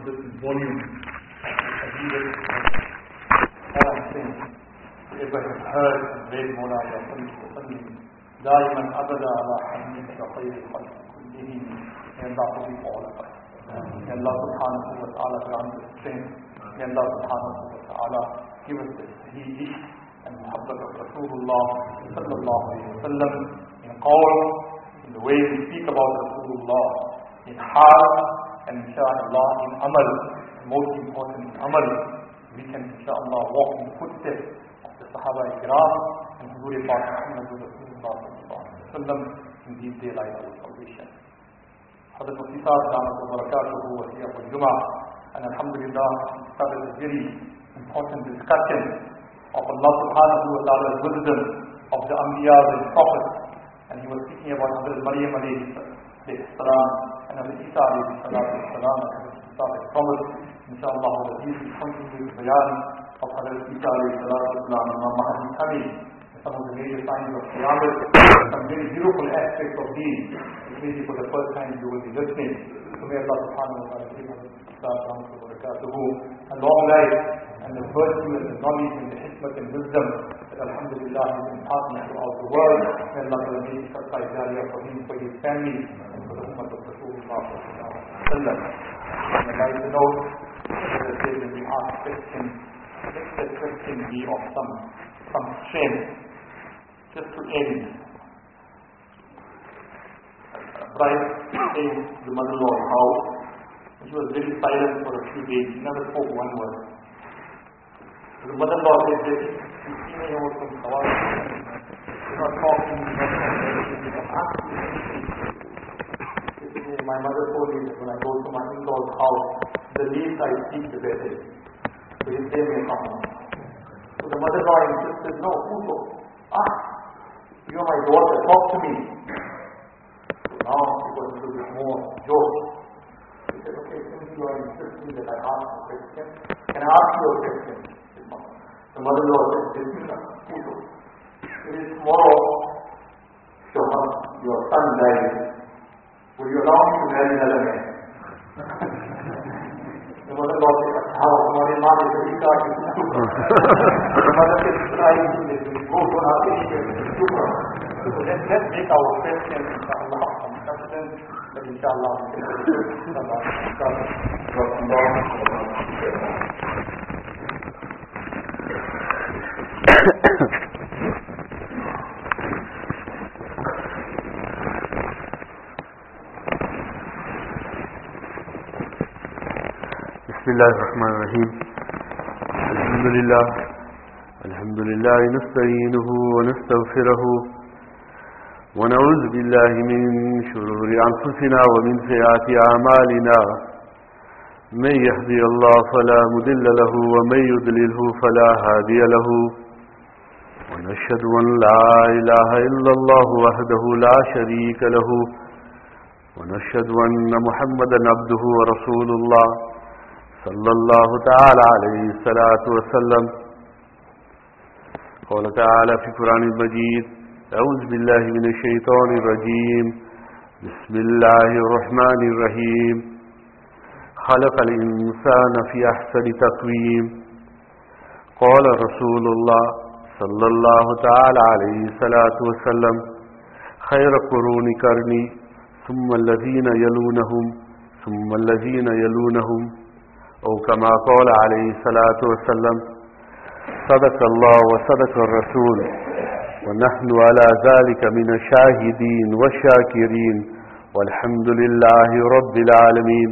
This is volume. I read it. All I'm saying, whoever has heard and read Mawla Sallallahu دائما أبدا على حمدك خير الخلق كلهم. May Allah forgive all of us. May Allah subhanahu wa ta'ala grant us strength. May Allah subhanahu wa ta'ala give us the ish and muhabbat of Rasulullah sallallahu alayhi wa sallam in qawl, in the way we speak about Rasulullah, in hal, and inshallah in amal. Most important in amal, we can inshallah walk in the footsteps of the Sahaba Ikram and Huzur Pak Muhammad Rasulullah sallallahu alayhi wa sallam in these daylight of salvation. Hadrat Mufti Sahib Dhamma Barakatuhu was here for Jummah, and alhamdulillah he started a very important discussion of Allah subhanahu wa ta'ala's wisdom of the Anbiyas and Prophets, and he was speaking about Hadrat Maryam alayhi salam and Hadrat Isa alayhi salam, and Hadrat Isa has promised inshallah that he will continue the bayan of Hadrat Isa alayhi salam, Imam Mahdi coming, some of the major signs of Qiyamah, some very beautiful aspects of these, which maybe for the first time you will be listening. So may Allah subhanahu wa ta'ala give us a long life and the virtue and the knowledge and the hikmah and wisdom that alhamdulillah is imparting throughout the world. May Allah make sadaqah jariyah for him, for his family, and for the ummah of Rasulullah sallallahu alaihi wasallam. And I'd like to note that when we ask questions, let the question be of some strength, just to end. Bride came to the mother-in-law's house. She was very silent for a few days. She never spoke one word. The mother-in-law said, "You see me over some sawal. You're not talking, you're not saying anything. My mother told me that when I go to my in-law's house, the least I speak, the better. So you say me something." So the mother-in-law insisted, "No, who told? You're my daughter, talk to me." So now it was a little bit more joke. He said, "Okay, since you are insisting that I ask a question, can I ask you a question?" The mother-in-law said, "Bismillah, who told? It is tomorrow, your son dies. Will you allow me to marry another man?" The mother-in-law said, "How? Tomorrow night is a week after the The mother said, "Trying to make me go to nothing." So let's make our questions, inshallah, from substance, but inshallah, we can do Bismillah ar-Rahman ar-Rahim. Alhamdulillah, nasta'inuhu wa nastaghfiruhu wa na'udhu billahi min shururi anfusina wa min sayyiati a'malina. Man yahdihillahu fala mudilla lahu wa man yudlilhu fala hadiya lahu. Wa nashhadu an la ilaha illa Allah wahdahu la sharika lahu. Wa nashhadu anna Muhammadan abduhu wa rasulullah sallallahu ta'ala alayhi salatu wa sallam. قال تعالى في القرآن المجيد: أعوذ بالله من الشيطان الرجيم. بسم الله الرحمن الرحيم. خلق الإنسان في أحسن تقويم. قال رسول الله صلى الله تعالى عليه الصلاة والسلام: خير قرون قرني ثم الذين يلونهم ثم الذين يلونهم، أو كما قال عليه الصلاة والسلام: صدق الله وصدق الرسول ونحن على ذلك من الشاهدين والشاكرين والحمد لله رب العالمين.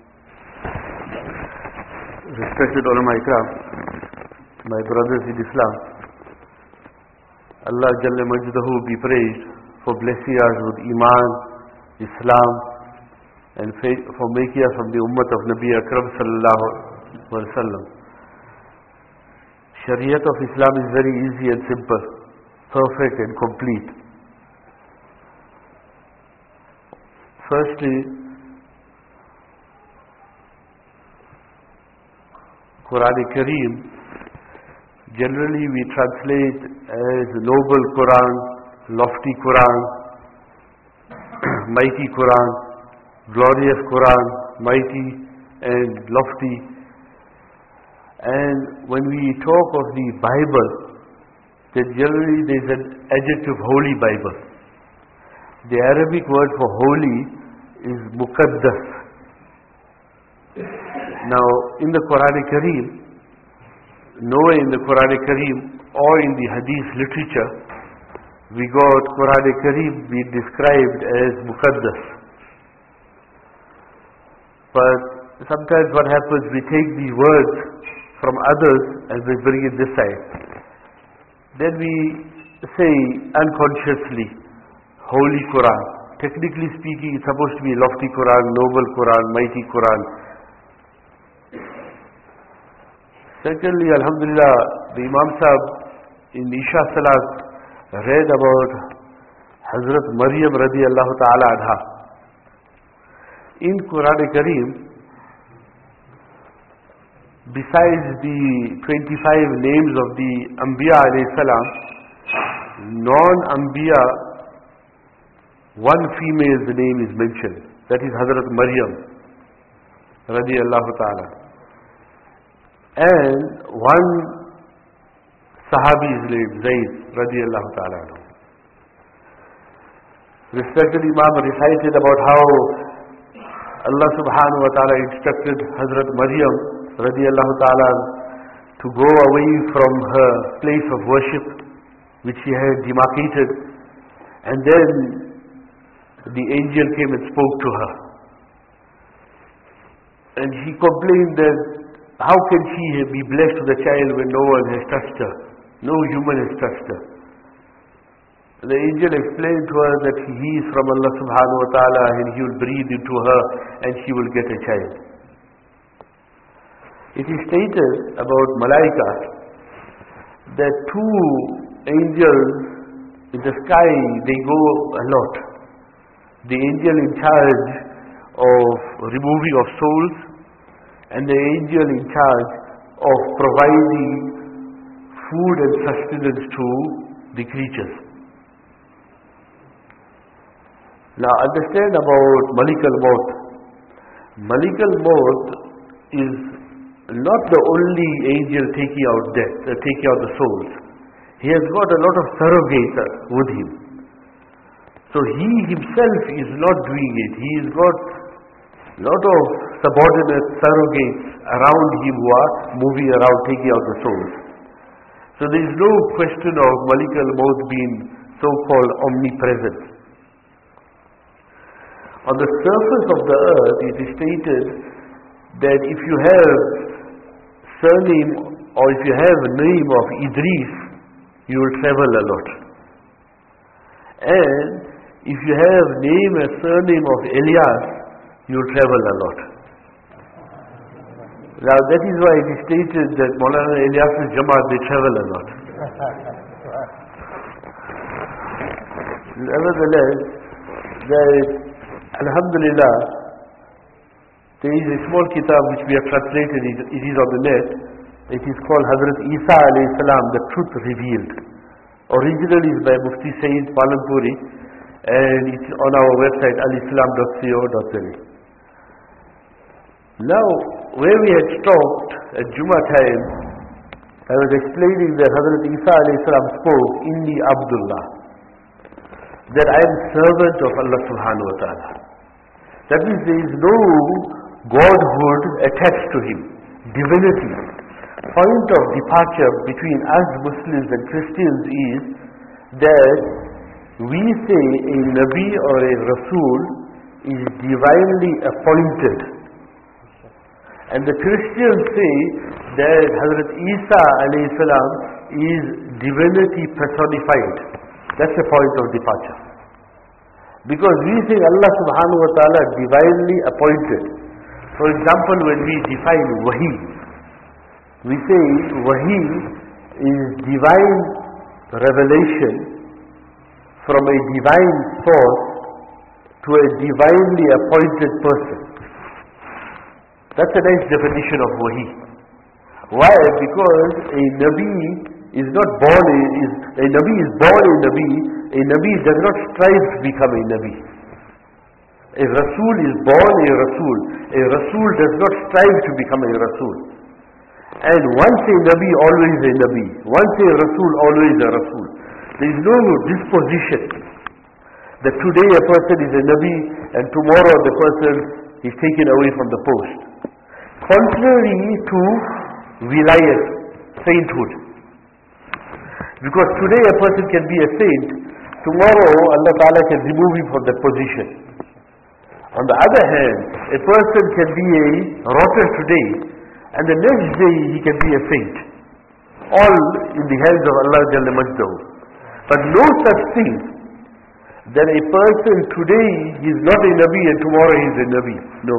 Respected ulama ikram, my brothers in Islam, Allah Jalla Majdahu be praised for blessing us with Iman, Islam, and for making us from the ummah of Nabi Akram sallallahu alaihi wasallam. Shariat of Islam is very easy and simple, perfect and complete. Firstly, Quran Kareem, generally we translate as noble Quran, lofty Quran, mighty Quran, glorious Quran, mighty and lofty. And when we talk of the Bible, then generally there is an adjective Holy Bible. The Arabic word for holy is Muqaddas. Now in the Quran Kareem, nowhere in the Quran Kareem or in the Hadith literature, we got Quran Kareem being described as Muqaddas. But sometimes what happens, we take these words from others and we bring it this side. Then we say unconsciously, Holy Quran. Technically speaking, it's supposed to be lofty Quran, noble Quran, mighty Quran. Secondly, Alhamdulillah, the Imam Sahib in Isha Salat read about Hazrat Maryam radiallahu ta'ala anha. In Quran Kareem, besides the 25 names of the Anbiya alayhi salam, non-Anbiya, one female's name is mentioned. That is Hazrat Maryam radiallahu ta'ala. And one Sahabi's name, Zayd radiallahu ta'ala. Respected Imam recited about how Allah subhanahu wa ta'ala instructed Hazrat Maryam radiallahu ta'ala to go away from her place of worship which she had demarcated, and then the angel came and spoke to her, and she complained that how can she be blessed with a child when no one has touched her, no human has touched her. The angel explained to her that he is from Allah subhanahu wa ta'ala and he will breathe into her and she will get a child. It is stated about Malaika that two angels in the sky, they go a lot. The angel in charge of removing of souls and the angel in charge of providing food and sustenance to the creatures. Now understand about Malik al-Maut. Malik al-Maut is not the only angel taking out death, taking out the souls. He has got a lot of surrogates with him. So he himself is not doing it. He has got a lot of subordinate surrogates around him who are moving around taking out the souls. So there is no question of Malik al-Maut being so-called omnipresent. On the surface of the earth, it is stated that if you have surname or if you have a name of Idris, you will travel a lot. And if you have name and surname of Elias, you will travel a lot. Now that is why it is stated that Maulana Ilyas's Jamaat, they travel a lot. Nevertheless, Alhamdulillah, there is a small kitab which we have translated, it is on the net. It is called Hazrat Isa alayhi salam, The Truth Revealed. Originally is by Mufti Sayyid Palanpuri and it's on our website alislam.co.za. Now, where we had stopped at Jummah time, I was explaining that Hazrat Isa alayhi salam spoke, Inni Abdullah, that I am servant of Allah subhanahu wa ta'ala. That means there is no godhood attached to him, divinity. Point of departure between us Muslims and Christians is that we say a Nabi or a Rasul is divinely appointed. And the Christians say that Hazrat Isa alayhi salam is divinity personified. That's the point of departure. Because we say Allah subhanahu wa ta'ala divinely appointed. For example, when we define Wahi, we say Wahi is divine revelation from a divine source to a divinely appointed person. That's a nice definition of Wahi. Why? Because a Nabi is not born, a Nabi is born a Nabi does not strive to become a Nabi. A Rasul is born a Rasul. A Rasul does not strive to become a Rasul. And once a Nabi, always a Nabi. Once a Rasul, always a Rasul. There is no disposition that today a person is a Nabi and tomorrow the person is taken away from the post. Contrary to wilayat, sainthood. Because today a person can be a saint, tomorrow Allah Ta'ala can remove him from that position. On the other hand, a person can be a rotter today and the next day he can be a saint. All in the hands of Allah Jalla Majdahu. But no such thing that a person today is not a Nabi and tomorrow he is a Nabi. No.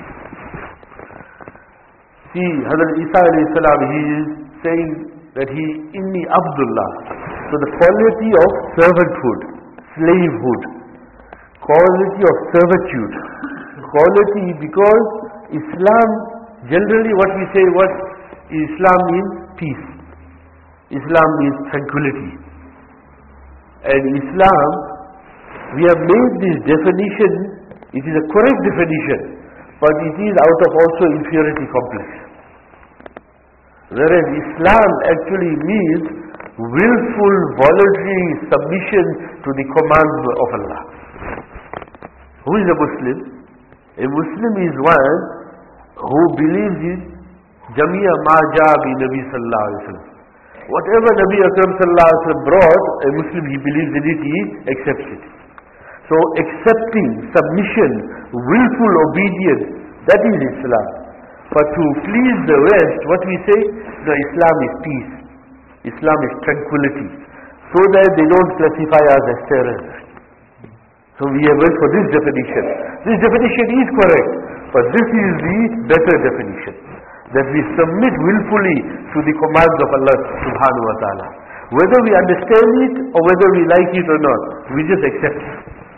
See, Hazrat Isa alayhi salam, he is saying that he inni Abdullah. So the quality of servanthood, slavehood, quality of servitude, quality because Islam, generally what we say, what Islam means? Peace. Islam means tranquility. And Islam, we have made this definition, it is a correct definition, but it is out of also inferiority complex. Whereas Islam actually means willful, voluntary submission to the commands of Allah. Who is a Muslim? A Muslim is one who believes in Jamia ma jaa bi Nabi sallallahu alaihi wasallam. Whatever Nabi Akram sallallahu alaihi wasallam brought, a Muslim, he believes in it, he accepts it. So accepting, submission, willful obedience, that is Islam. But to please the West, what we say, no, Islam is peace. Islam is tranquility. So that they don't classify us as terrorists. So we have went for this definition. This definition is correct, but this is the better definition. That we submit willfully to the commands of Allah subhanahu wa ta'ala. Whether we understand it or whether we like it or not, we just accept it.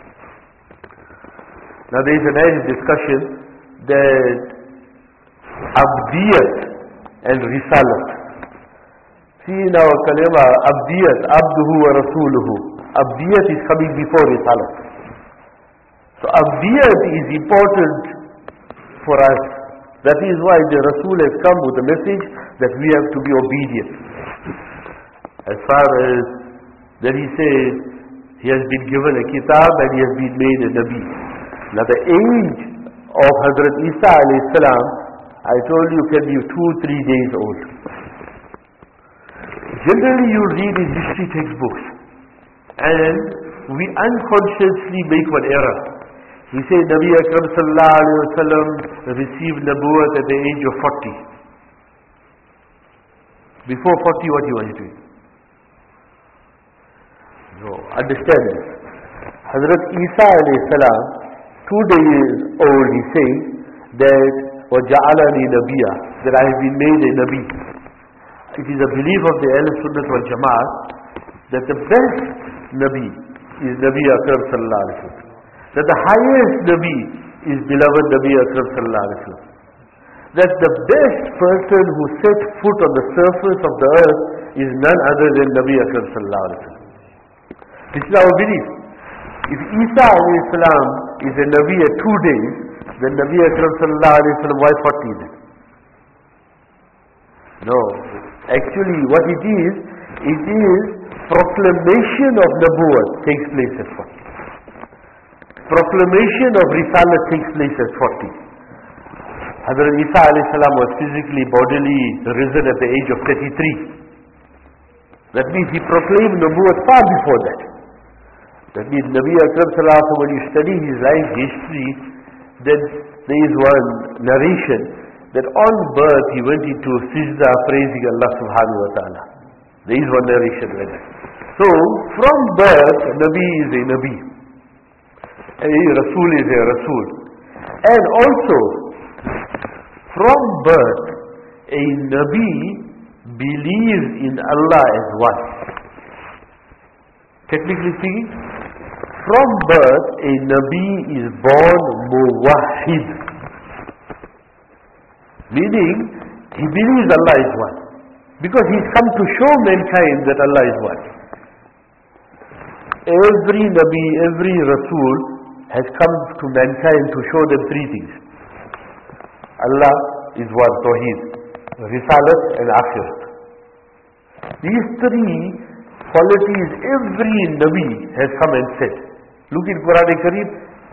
Now there is a nice discussion that Abdiyat and Risalat. See in our kalima, Abdiyat, Abduhu wa Rasuluhu. Abdiyat is coming before Risalat. So Abdiyat is important for us. That is why the Rasul has come with a message that we have to be obedient. As far as that he says, he has been given a kitab and he has been made a Nabi. Now the age of Hazrat Isa alayhi salam, I told you, can be 2-3 days old. Generally you read in history textbooks and we unconsciously make one error. We say Nabi Akram sallallahu alayhi wa sallam received Nabuwat at the age of 40. Before 40 what he was doing? No, understand this. Hazrat Isa alayhi salam, 2 days old, he says that وَجَعَلَنِي نَبِيًّا, that I have been made a Nabi. It is a belief of the Ahl Sunnah wal Jamaat that the best Nabi is Nabi Akram sallallahu alayhi wa sallam. That the highest Nabi is beloved Nabi Akram sallallahu alayhi wa sallam. That the best person who set foot on the surface of the earth is none other than Nabi Akram sallallahu alayhi wa sallam. This is our belief. If Isa alayhi salam is a Nabi at 2 days, then Nabi Akram sallallahu alayhi wa sallam, why 40 then? No. Actually what it is proclamation of Nabuwat takes place at 40. Proclamation of Risalat takes place at 40. Hazrat Isa alayhi salam was physically, bodily risen at the age of 33. That means he proclaimed Nabuwat far before that. That means Nabi Akram sallallahu alayhi wa sallam, when you study his life history, then there is one narration that on birth he went into Sijda praising Allah subhanahu wa ta'ala. There is one narration like that. So from birth, Nabi is a Nabi. A Rasul is a Rasul. And also, from birth, a Nabi believes in Allah as one. Technically speaking, from birth, a Nabi is born muwahhid. Meaning, he believes Allah is one. Because he's come to show mankind that Allah is one. Every Nabi, every Rasul has come to mankind to show them three things. Allah is one, Tawheed, Risalat and Akhirat. These three qualities every Nabi has come and said. Look in Quran Kareem,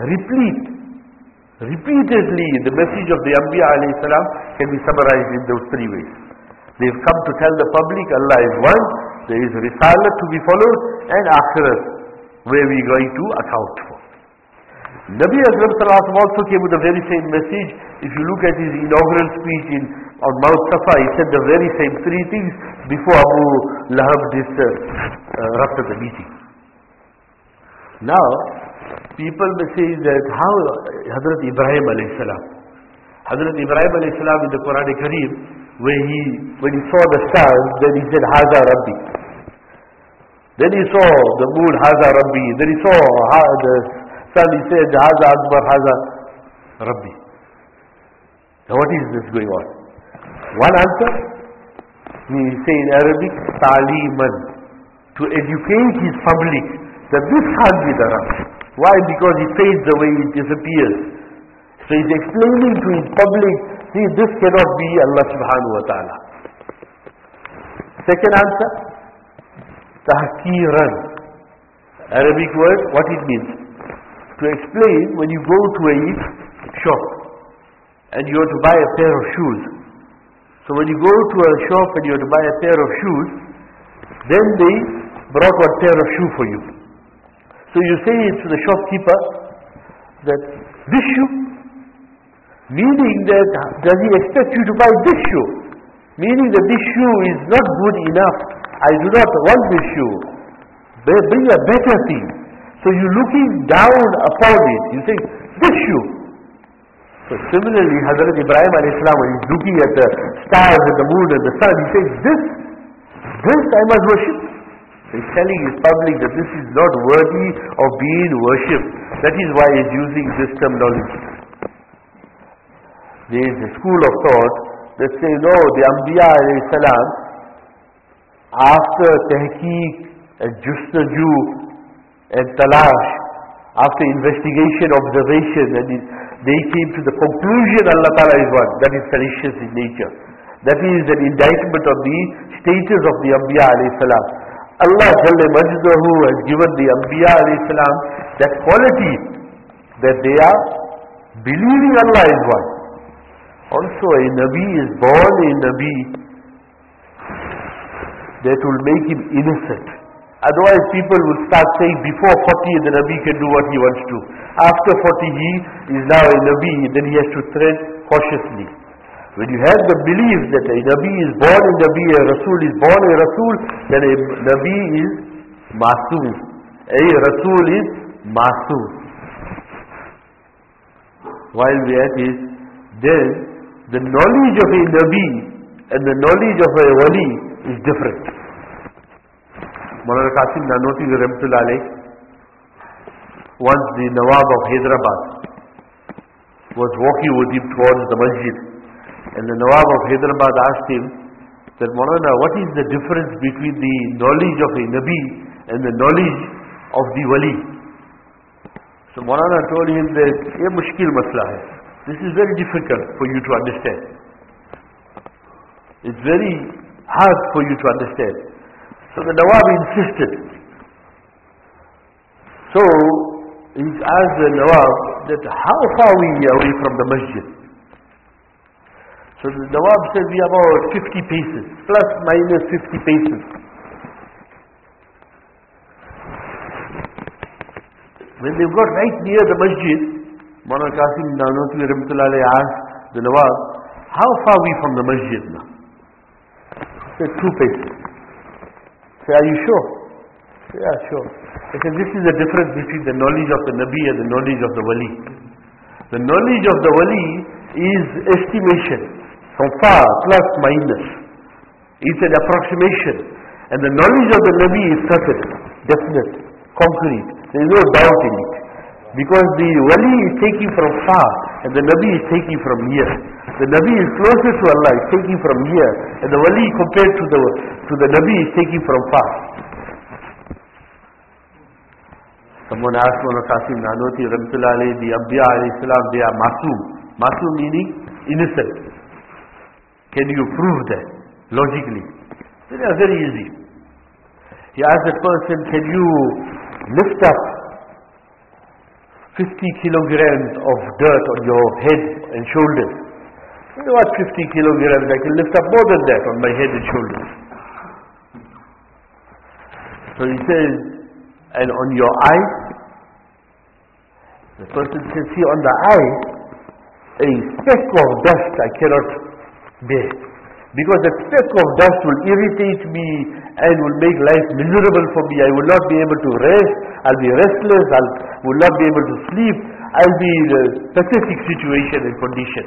repeatedly the message of the Anbiya alayhi salam can be summarized in those three ways. They've come to tell the public Allah is one, there is Risalat to be followed, and Akhirat, where we are going to account for. Nabi Akram also came with the very same message. If you look at his inaugural speech on Mount Safa, he said the very same three things before Abu Lahab disrupted the meeting. Now, people may say that how Hazrat Ibrahim alayhi salam. Hazrat Ibrahim alayhi salam in the Quran Kareem, when he saw the stars, then he said, Haza Rabbi. Then he saw the moon, Haza Rabbi. Then he saw the sun, he said, Haza Akbar, Haza Rabbi. Now what is this going on? One answer, we say in Arabic, Taliman, to educate his public that this can't be the Rabb. Why? Because it fades away, it disappears. So he's explaining to his public, see, this cannot be Allah subhanahu wa ta'ala. Second answer, Tahkiran. Arabic word, what it means? To explain, when you go to a shop and you want to buy a pair of shoes. So when you go to a shop and you want to buy a pair of shoes, then they brought one pair of shoe for you. So you say to the shopkeeper that this shoe, meaning that does he expect you to buy this shoe? Meaning that this shoe is not good enough. I do not want this shoe. Bring a better thing. So you're looking down upon it. You say, this shoe. So similarly, Hazrat Ibrahim alayhi salam, when he's looking at the stars and the moon and the sun, he says, this I must worship. He's telling his public that this is not worthy of being worshipped. That is why he's using this terminology. There is a school of thought that say, no, the Anbiya alayhi salam, after tahqiq and justaju and talash, after investigation, observation, and they came to the conclusion Allah Ta'ala is one. That is fallacious in nature. That is an indictment of the status of the Anbiya alayhi salam. Allah Jalla Majdahu has given the Anbiya alayhi salam that quality that they are believing Allah is one. Also a Nabi is born a Nabi that will make him innocent. Otherwise people will start saying before 40 the Nabi can do what he wants to. After 40 he is now a Nabi, then he has to tread cautiously. When you have the belief that a Nabi is born a Nabi, a Rasul is born a Rasul, then a Nabi is Masoom. A Rasul is Masoom. While we are at it, then the knowledge of a Nabi and the knowledge of a Wali is different. Maulana Qasim Nanoti Rahmatullah alayh, once the Nawab of Hyderabad was walking with him towards the masjid, and the Nawab of Hyderabad asked him that, Maulana, what is the difference between the knowledge of a Nabi and the knowledge of the Wali? So Maulana told him that, ye mushkil masla hai. This is very difficult for you to understand. It's very hard for you to understand. So the Nawab insisted. So he asked the Nawab that how far we are away from the masjid. So the Nawab said we are about 50 paces, plus minus 50 paces. When they got right near the masjid, Maulana Qasim Nanoti Rahmatullah alayh asked the Nawab, how far are we from the masjid now? He said 2 paces. He said, are you sure? He said, yeah, sure. He said, this is the difference between the knowledge of the Nabi and the knowledge of the Wali. The knowledge of the Wali is estimation, from far, plus, minus. It's an approximation. And the knowledge of the Nabi is certain, definite, concrete. There is no doubt in it. Because the Wali is taking from far and the Nabi is taking from near. The Nabi is closer to Allah, is taking from near, and the Wali compared to the Nabi is taking from far. Someone asked Mullah Qasim Nanoti Rahmatullah alayhi, the Anbiya alayhi salam, they are masoom. Masoom meaning innocent. Can you prove that logically? They are very easy. He asked that person, can you lift up 50 kilograms of dirt on your head and shoulders? You know what, 50 kilograms, I can lift up more than that on my head and shoulders. So he says, and on your eye? The person says, see, on the eye, a speck of dust I cannot bear. Because that speck of dust will irritate me and will make life miserable for me. I will not be able to rest. I'll be restless. I will not be able to sleep. I'll be in a pathetic situation and condition.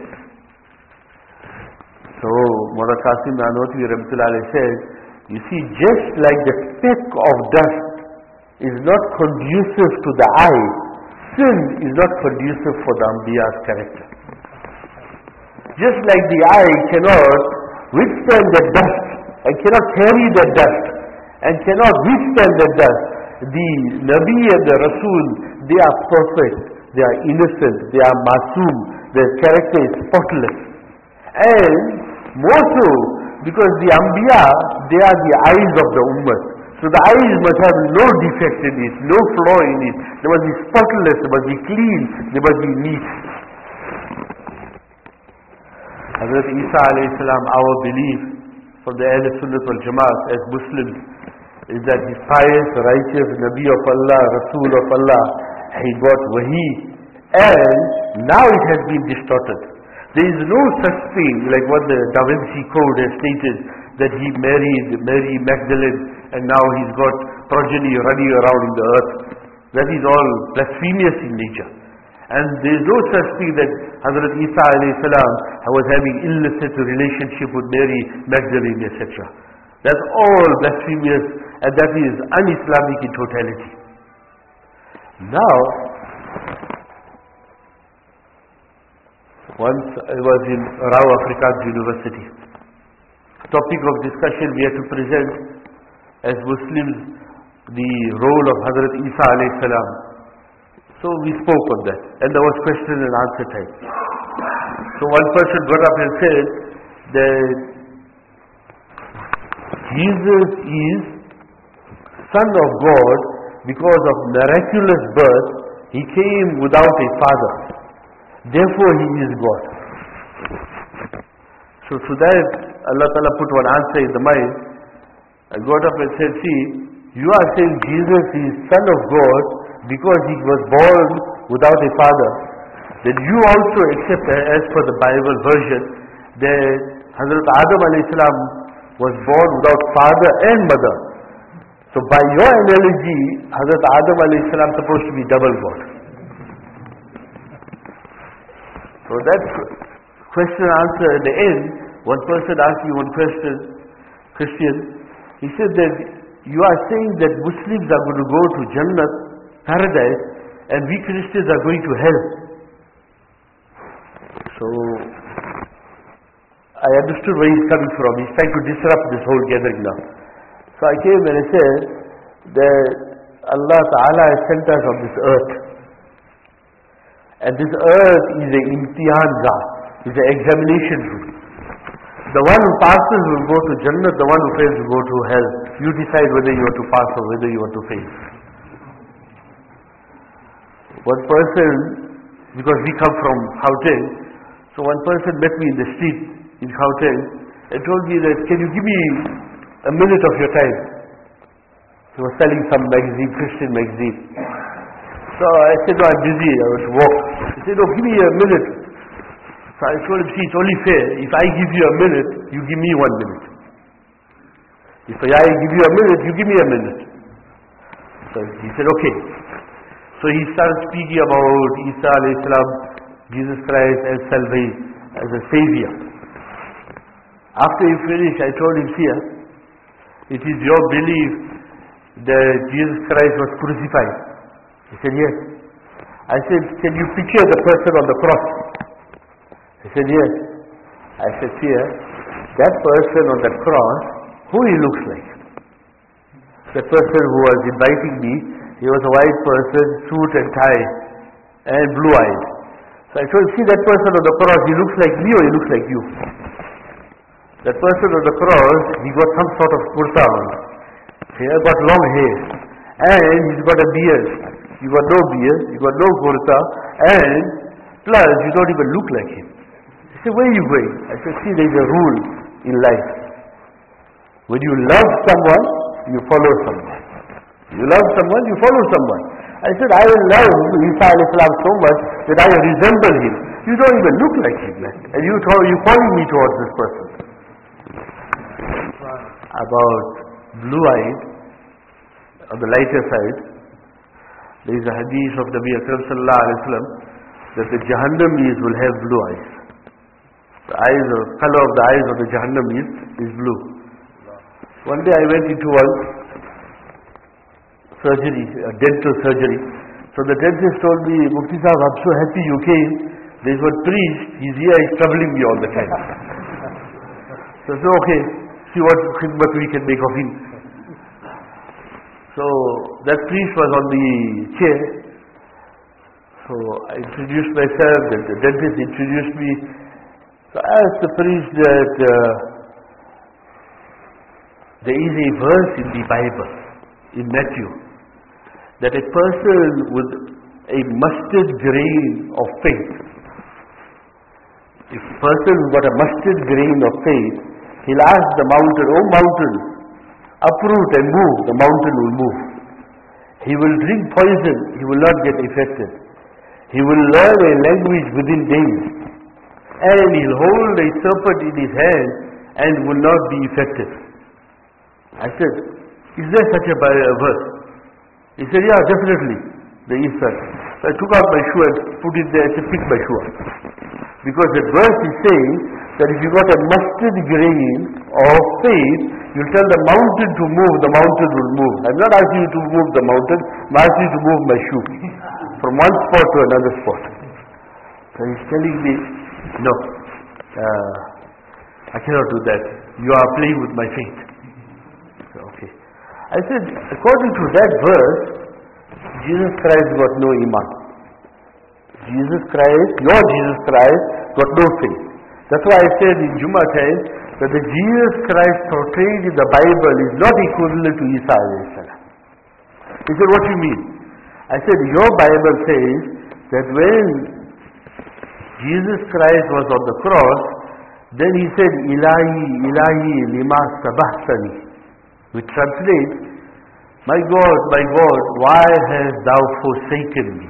So, Mullah Qasim Nanotwi Rahmatullah alayhi said, you see, just like the speck of dust is not conducive to the eye, sin is not conducive for the Anbiya's character. Just like the eye cannot withstand the dust and cannot carry the dust and cannot withstand the dust, the Nabi and the Rasul, they are perfect, they are innocent, they are masoom, their character is spotless. And more so, because the Anbiya, they are the eyes of the Ummah. So the eyes must have no defect in it, no flaw in it. They must be spotless, they must be clean, they must be neat. Hazrat Isa alayhi salam, our belief from the Ahl Sunnah wal Jamaat as Muslims is that he pious, righteous, Nabi of Allah, Rasul of Allah, he got wahi, and now it has been distorted. There is no such thing like what the Da Vinci Code has stated, that he married Mary Magdalene and now he's got progeny running around in the earth. That is all blasphemous in nature. And there is no such thing that Hazrat Isa alayhi salam was having illicit relationship with Mary Magdalene, etc. That's all blasphemous, and that is un-Islamic in totality. Now, once I was in Rao Afrikaans University. Topic of discussion we had to present as Muslims the role of Hazrat Isa alayhi salam. So we spoke on that, and there was question and answer time. So one person got up and said that Jesus is Son of God because of miraculous birth. He came without a father. Therefore he is God. So to that Allah Ta'ala put one answer in the mind. I got up and said, see, you are saying Jesus is Son of God because he was born without a father. Then you also accept, as per the Bible version, that Hazrat Adam alayhi salam was born without father and mother. So by your analogy, Hazrat Adam alayhi salam is supposed to be double God. So that question and answer at the end, one person asked me one question, Christian, he said that you are saying that Muslims are going to go to Jannah, paradise, and we Christians are going to hell. So I understood where he's coming from. He's trying to disrupt this whole gathering now. So I came and I said that Allah Ta'ala has sent us on this earth. And this earth is an imtihan zah, is an examination room. The one who passes will go to Jannah, the one who fails will go to hell. You decide whether you want to pass or whether you want to fail. One person, because we come from Gauteng, so one person met me in the street in Gauteng and told me that, can you give me a minute of your time? He was selling some magazine, Christian magazine. So I said, no, I'm busy, I want to walk. He said, no, give me a minute. So I told him, see, it's only fair. If I give you a minute, you give me 1 minute. If I give you a minute, you give me a minute. So he said, okay. So he started speaking about Isa alayhi salam, Jesus Christ as salvation, as a savior. After he finished, I told him, see, it is your belief that Jesus Christ was crucified. He said, yes. I said, can you picture the person on the cross? He said, yes. I said, see, that person on the cross, who he looks like? The person who was inviting me, He was a white person, suit and tie, and blue-eyed. So I told him, see that person on the cross, he looks like me or he looks like you? That person on the cross, he got some sort of kurta on. He has got long hair. And he's got a beard. You got no beard, you got no kurta, and plus you don't even look like him. He said, where are you going? I said, see, there is a rule in life. When you love someone, you follow someone. You love someone, you follow someone. I said, I love Isa alayhi salam so much that I resemble him. You don't even look like him. And you're calling me towards this person. About blue-eyed, on the lighter side, there is a hadith of Nabi Akram sallallahu alayhi wa sallam that the Jahannamis will have blue eyes. The color of the eyes of the Jahannamis is blue. One day I went into a surgery, a dental surgery. So the dentist told me, Mufti Sahab, I'm so happy you came. There's one priest, his ear is troubling me all the time. So I said, okay, see what khidmat we can make of him. So that priest was on the chair. So I introduced myself, the dentist introduced me. So I asked the priest that there is a verse in the Bible, in Matthew, that a person with a mustard grain of faith, if a person who got a mustard grain of faith, he'll ask the mountain, oh mountain, uproot and move, the mountain will move. He will drink poison, he will not get affected. He will learn a language within days. And he'll hold a serpent in his hand and will not be affected. I said, is there such a verse? He said, yeah, definitely. There is such. So I took out my shoe and put it there. I said, pick my shoe up. Because the verse is saying that if you got a mustard grain of faith, you tell the mountain to move, the mountain will move. I'm not asking you to move the mountain, I'm asking you to move my shoe from one spot to another spot. So he's telling me, no, I cannot do that. You are playing with my faith. So, okay. I said, according to that verse, Jesus Christ got no iman. Jesus Christ, your Jesus Christ, got no faith. That's why I said in Jummah time that the Jesus Christ portrayed in the Bible is not equivalent to Isa alayhi salam. He said, what do you mean? I said, your Bible says that when Jesus Christ was on the cross, then he said, Ilahi, Ilahi, lima sabahtani. Which translates, my God, why hast thou forsaken me?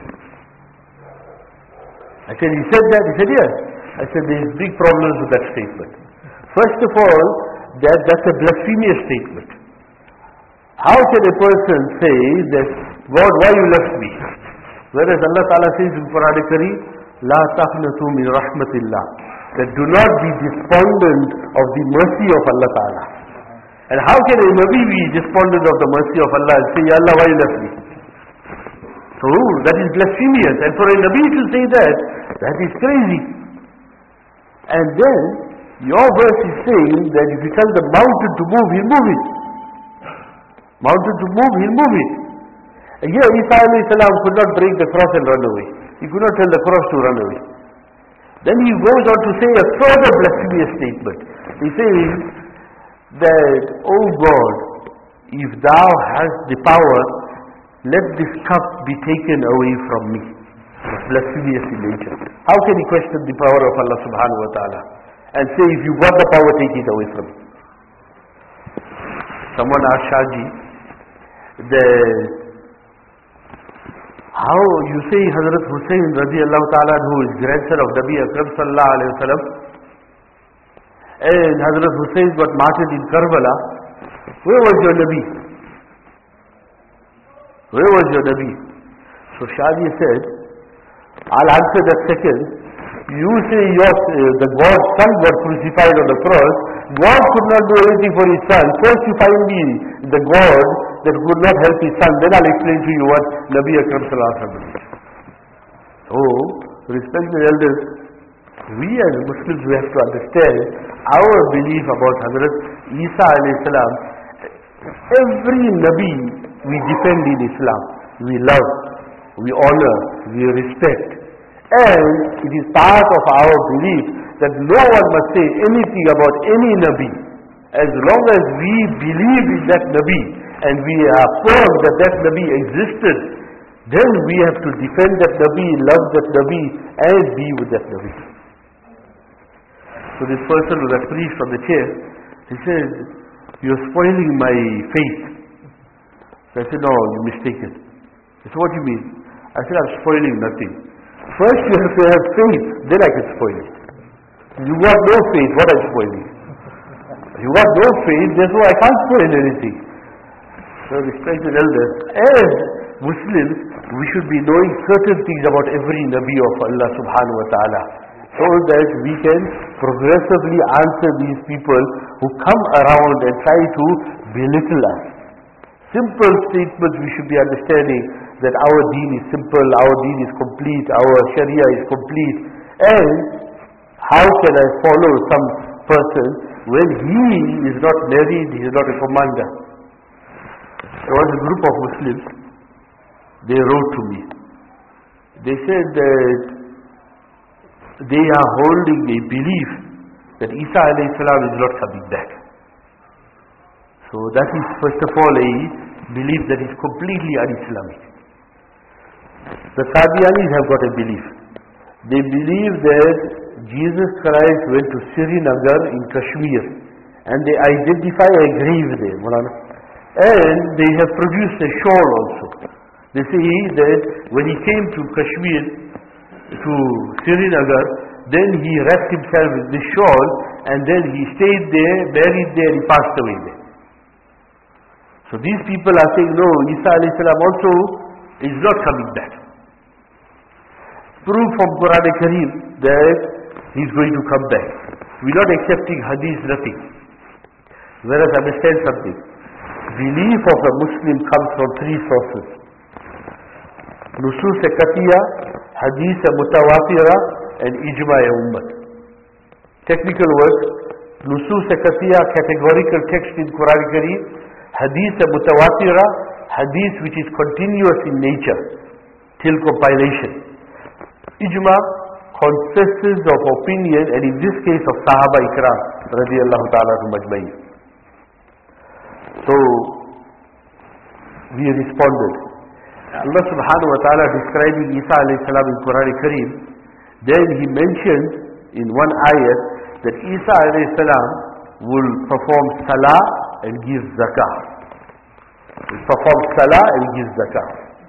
I said, he said that? He said, yes. I said, there is big problems with that statement. First of all, that's a blasphemous statement. How can a person say that, God, why you left me? Whereas Allah Ta'ala says in Quran Kareem, La taqnatu min rahmatillah, that do not be despondent of the mercy of Allah Ta'ala. And how can a Nabi be despondent of the mercy of Allah and say, Ya Allah, why you left me? So that is blasphemous. And for a Nabi to say that is crazy. And then, your verse is saying that if you tell the mountain to move, he'll move it. Mountain to move, he'll move it. And here Isa alayhi salam could not break the cross and run away. He could not tell the cross to run away. Then he goes on to say a further blasphemous statement. He says that, oh God, if thou hast the power, let this cup be taken away from me. It's blasphemous in nature. How can he question the power of Allah subhanahu wa ta'ala and say, if you got the power, take it away from me? Someone asked Shahji that, how you say Hazrat Hussain radiallahu ta'ala, who is grandson of Nabi Akram sallallahu alayhi wa sallam, and Hazrat Hussain got martyred in Karbala. Where was your Nabi? Where was your Nabi? So Shahji said, I'll answer that second. You say the God's son got crucified on the cross. God could not do anything for his son. First you find me the God that could not help his son. Then I'll explain to you what Nabi Akram sallallahu alaihi wasallam did. So, respected elders, we as Muslims, we have to understand our belief about Hazrat Isa alayhi salam. Every Nabi we defend in Islam. we love, we honor, we respect. And it is part of our belief that no one must say anything about any Nabi. As long as we believe in that Nabi and we are firm that that Nabi existed, then we have to defend that Nabi, love that Nabi, and be with that Nabi. So this person who was priest on the chair, he said, "You're spoiling my faith." So I said, "No, you're mistaken." He said, "What do you mean?" I said, "I'm spoiling nothing. First you have to have faith, then I can spoil it. You got no faith, what I'm spoiling? You got no faith, therefore I can't spoil anything." So respected elders, as Muslims, we should be knowing certain things about every Nabi of Allah subhanahu wa ta'ala, so that we can progressively answer these people who come around and try to belittle us. Simple statements we should be understanding that our deen is simple, our deen is complete, our sharia is complete. And how can I follow some person when he is not married, he is not a commander? There was a group of Muslims, they wrote to me. They said that they are holding a belief that Isa alayhi salam is not coming back. So that is first of all a belief that is completely un-Islamic. The Qadianis have got a belief. They believe that Jesus Christ went to Srinagar in Kashmir and they identify a grave there, Mulana. And they have produced a shawl also. They say that when he came to Kashmir, to Srinagar, then he wrapped himself in this shawl and then he stayed there, buried there, he passed away there. So these people are saying, no, Isa alayhi salam also is not coming back. Proof from Quran Kareem that he is going to come back. We are not accepting hadith, nothing. Whereas understand something. Belief of a Muslim comes from three sources. Nusus Qat'iyya, Hadith Mutawatira, and Ijma' Ummah. Technical words, Nusus Qat'iyya, categorical text in Quran Kareem, Hadith Mutawatira, Hadith which is continuous in nature, till compilation. Ijma' consists of opinion, and in this case of Sahaba Ikram, radiyallahu ta'ala majma'in. So, we responded. Allah subhanahu wa ta'ala describing Isa alayhi salam in Quran Kareem, then he mentioned in one ayat that Isa alayhi salam will perform salah and give zakah. Will perform salah and give zakah.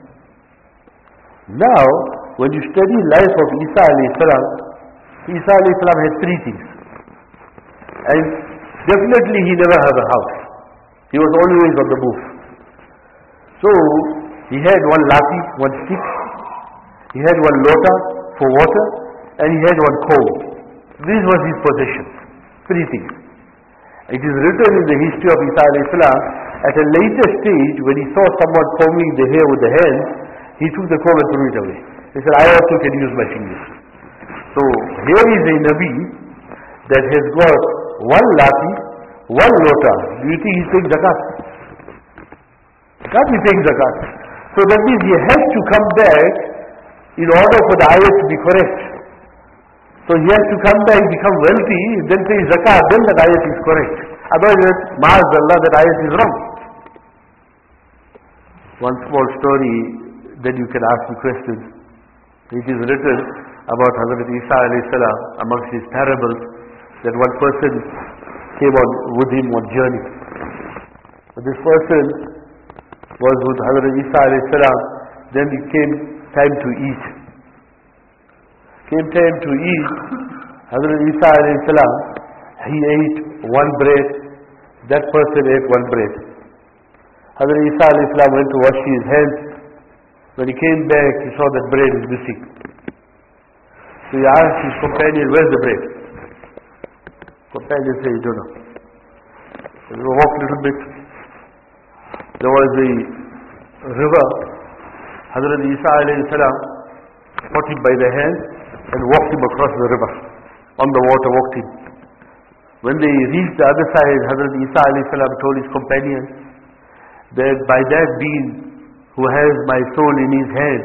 Now, when you study life of Isa alayhi salam had three things. And definitely he never had a house. He was always on the move. So, he had one lati, one stick, he had one lota for water, and he had one comb. These were his possessions. Three things. It is written in the history of Isa alayhi salam, at a later stage, when he saw someone combing the hair with the hands, he took the comb and threw it away. He said, I also can use my fingers. So, here is a Nabi that has got one lati, one lota. Do you think he's paying zakat? He can't be paying zakat. So that means he has to come back in order for the ayat to be correct. So he has to come back, become wealthy, then pay zakat, then that ayat is correct. Otherwise, ma'azallah, that ayat is wrong. One small story, then you can ask me questions. It is written about Hazrat Isa alayhi salam amongst his parables that one person came on with him on journey. But this person was with Hazrat Isa alayhi salam, then it came time to eat. Came time to eat, Hazrat Isa alayhi salam, he ate one bread, that person ate one bread. Hazrat Isa alayhi salam went to wash his hands. When he came back, he saw that bread is missing. So he asked his companion, where's the bread? Companion said, you don't know. So he walked a little bit. There was a river. Hazrat Isa alayhi salam caught him by the hand and walked him across the river. On the water, walked him. When they reached the other side, Hazrat Isa alayhi salam told his companion that by that being who has my soul in his hand.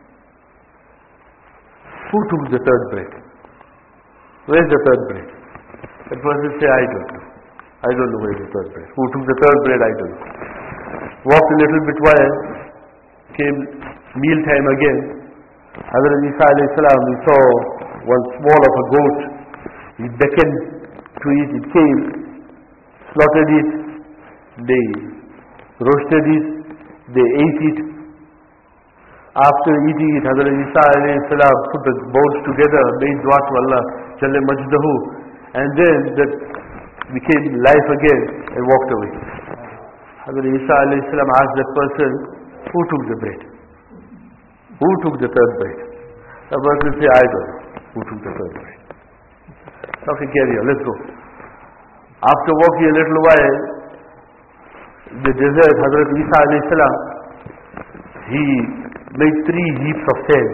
Who took the third breath? Where's the third breath? That person say, I don't know. I don't know where's the third breath. Who took the third breath? I don't know. Walked a little bit while, came meal time again. Hazrat Isa alayhi salam, we saw one small of a goat. He beckoned to it, it came, slaughtered it, they roasted it, they ate it. After eating it, Hazrat Isa alayhi salam put the bones together, made dua to Allah Jalla Majdahu, and then that became life again and walked away. Hazrat Isa alayhi salam asked that person, who took the bread? Who took the third bread? The person say, I don't know. Who took the third bread? Okay, carry on, let's go. After walking a little while, in the desert, Hazrat Isa alayhi salam, he made 3 heaps of sand.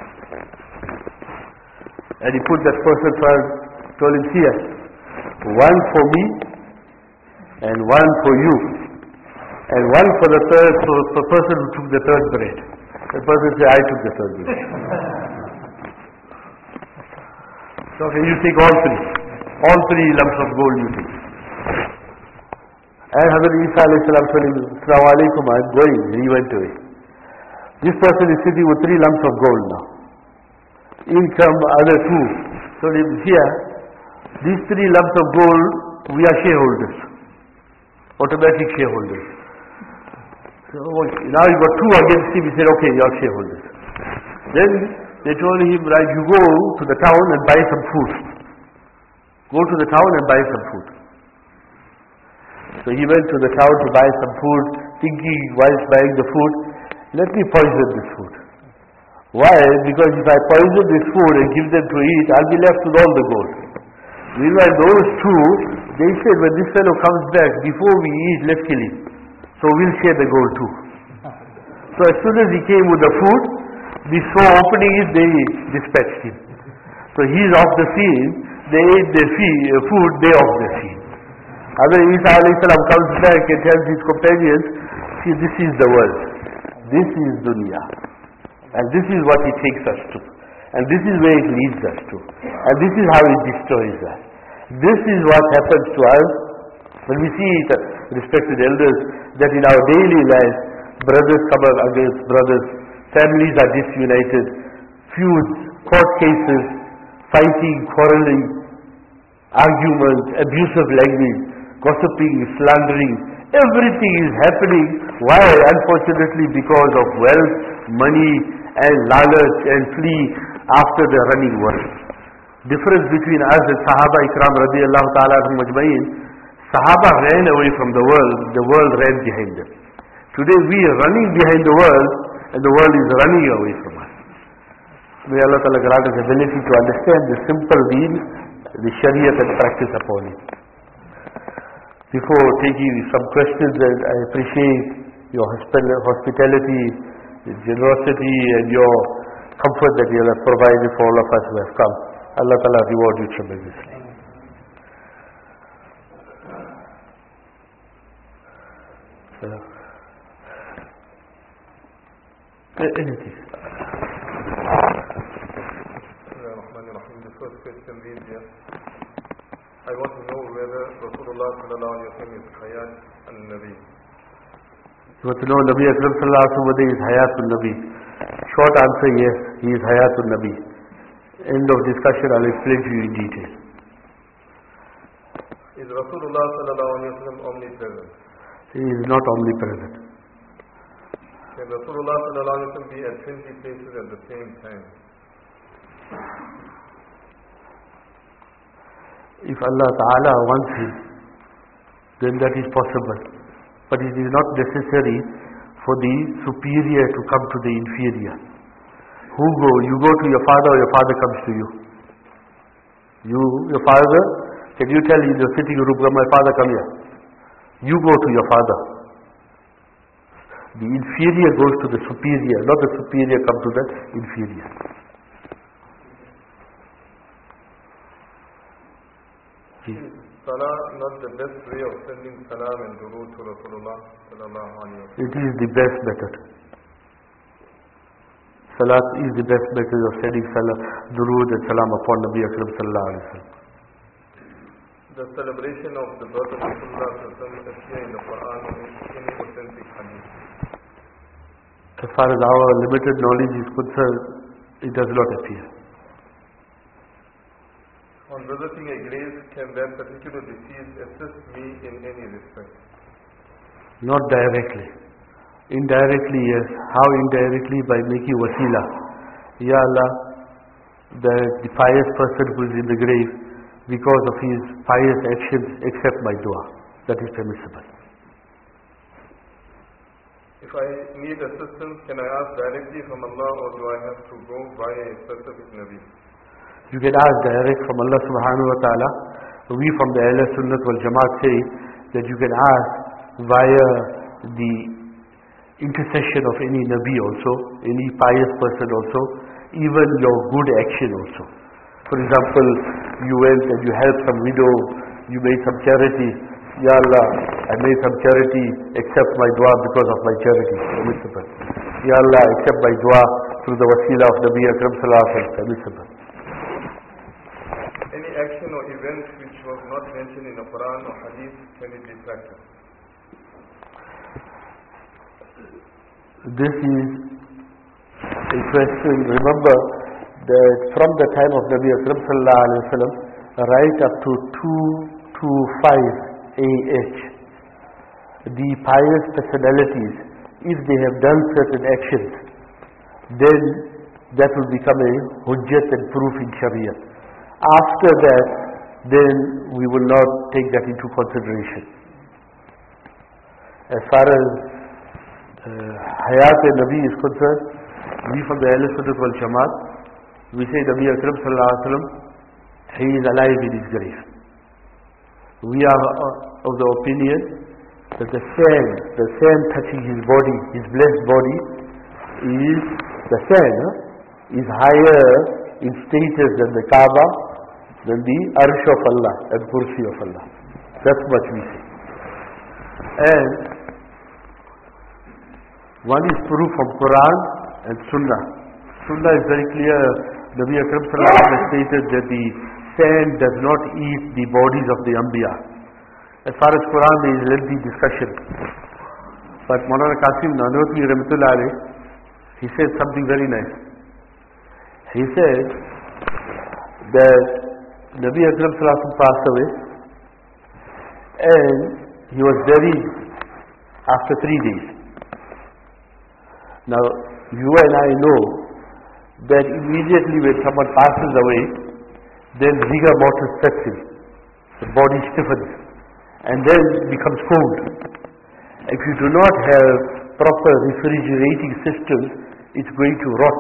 And he put that person first, told him, here, one for me, and one for you, and one for the third, for the person who took the third bread. The person said, I took the third bread. So okay, you take all 3. All 3 lumps of gold you take. And Hazrat Isa alayhi salam told him, Assalamu alaikum, I am going. And he went away. This person is sitting with 3 lumps of gold now. In come other 2. Told him, here, these 3 lumps of gold, we are shareholders. Automatic shareholders. So now you got 2 against him. He said, okay, you are shareholders. Then they told him, right, you go to the town and buy some food. Go to the town and buy some food. So he went to the town to buy some food, thinking whilst buying the food, let me poison this food. Why? Because if I poison this food and give them to eat, I'll be left with all the gold. Meanwhile, those 2, they said, when this fellow comes back, before we eat, let's kill him. So we'll share the gold too. So as soon as he came with the food, before opening it, they dispatched him. So he's off the scene, they ate their food, they off the scene. Hazrat Isa alayhi salam comes back and tells his companions, see, this is the world. This is dunya. And this is what it takes us to. And this is where it leads us to. And this is how it destroys us. This is what happens to us when we see it, respected elders, that in our daily life, brothers come against brothers, families are disunited, feuds, court cases, fighting, quarreling, arguments, abusive language, gossiping, slandering, everything is happening. Why? Unfortunately, because of wealth, money, and lalach and flee after the running world. Difference between us and Sahaba Ikram radiyallahu ta'ala majma'in, Sahaba ran away from the world ran behind them. Today we are running behind the world, and the world is running away from us. May Allah Ta'ala grant us ability to understand the simple deen, the Shariat, and practice upon it. Before taking some questions, I appreciate your hospitality, your generosity, and your comfort that you have provided for all of us who have come. Allah Ta'ala reward you tremendously. Anything. The first question reads here, I want to know whether Rasulullah sallallahu alayhi wa sallam is Hayat al-Nabi. You want to know Nabi Akram sallallahu alayhi wa sallam whether he is Hayat al-Nabi? Short answer, yes, he is Hayat al-Nabi. End of discussion, I'll explain to you in detail. Is Rasulullah sallallahu alayhi wa sallam omnipresent? He is not omnipresent. Can Rasulullah sallallahu alayhi wa sallam be at 20 places at the same time? If Allah Ta'ala wants him, then that is possible. But it is not necessary for the superior to come to the inferior. You go to your father, or your father comes to you. Your father, can you tell in the sitting room, my father, come here. You go to your father. The inferior goes to the superior, not the superior come to the inferior. Is Salah not the best way of sending salam and durood to Rasulullah sallallahu alayhi wa sallam? It is the best method. Salat is the best method of sending durood and salam upon Nabi Akram sallallahu alaihi wasallam. The celebration of the birth of Rasulullah appear in the Quran or in any authentic hadith? As far as our limited knowledge is concerned, it does not appear. On visiting a grave, can that particular deceased assist me in any respect? Not directly. Indirectly, yes. How indirectly? By making wasila. Ya Allah, the pious person who is in the grave, because of his pious actions, accept my dua. That is permissible. If I need assistance, can I ask directly from Allah, or do I have to go via a specific Nabi? You can ask direct from Allah subhanahu wa ta'ala. We from the Ahl Sunnat wal Jamaat say that you can ask via the intercession of any Nabi also, any pious person also, even your good action also. For example, you went and you helped some widow, you made some charity. Ya Allah, I made some charity, accept my dua because of my charity. Permissible. Ya Allah, accept my dua through the wasila of Nabi Akram sallallahu alaihi wasallam. Permissible. Any action or event which was not mentioned in the Quran or Hadith, can it be practiced? This is a question. Remember that from the time of Nabi Akram sallallahu alaihi wasallam right up to 225 AH, the pious personalities, if they have done certain actions, then that will become a hujjat and proof in Sharia. After that, then we will not take that into consideration. As far as Hayat and Nabi is concerned, we from the Ahl Sunnat wal Jamaat, we say Nabi Akram sallallahu alaihi wasallam, he is alive in his grave. We are of the opinion that the sand touching his body, his blessed body, is the sand is higher in status than the Kaaba, than the Arsh of Allah and Kursi of Allah. That's what we say. And one is proof from Quran and Sunnah. Sunnah is very clear. Nabi Akram sallallahu alaihi wasallam stated that the sand does not eat the bodies of the Anbiya. As far as Quran, there is lengthy discussion. But Maulana Qasim Nanotwi Rahmatullah alayh, he said something very nice. He said that Nabi Akram sallallahu alaihi wasallam passed away and he was buried after 3 days. Now, you and I know that immediately when someone passes away, then rigor mortis sets in. The body stiffens and then becomes cold. If you do not have proper refrigerating systems, it's going to rot.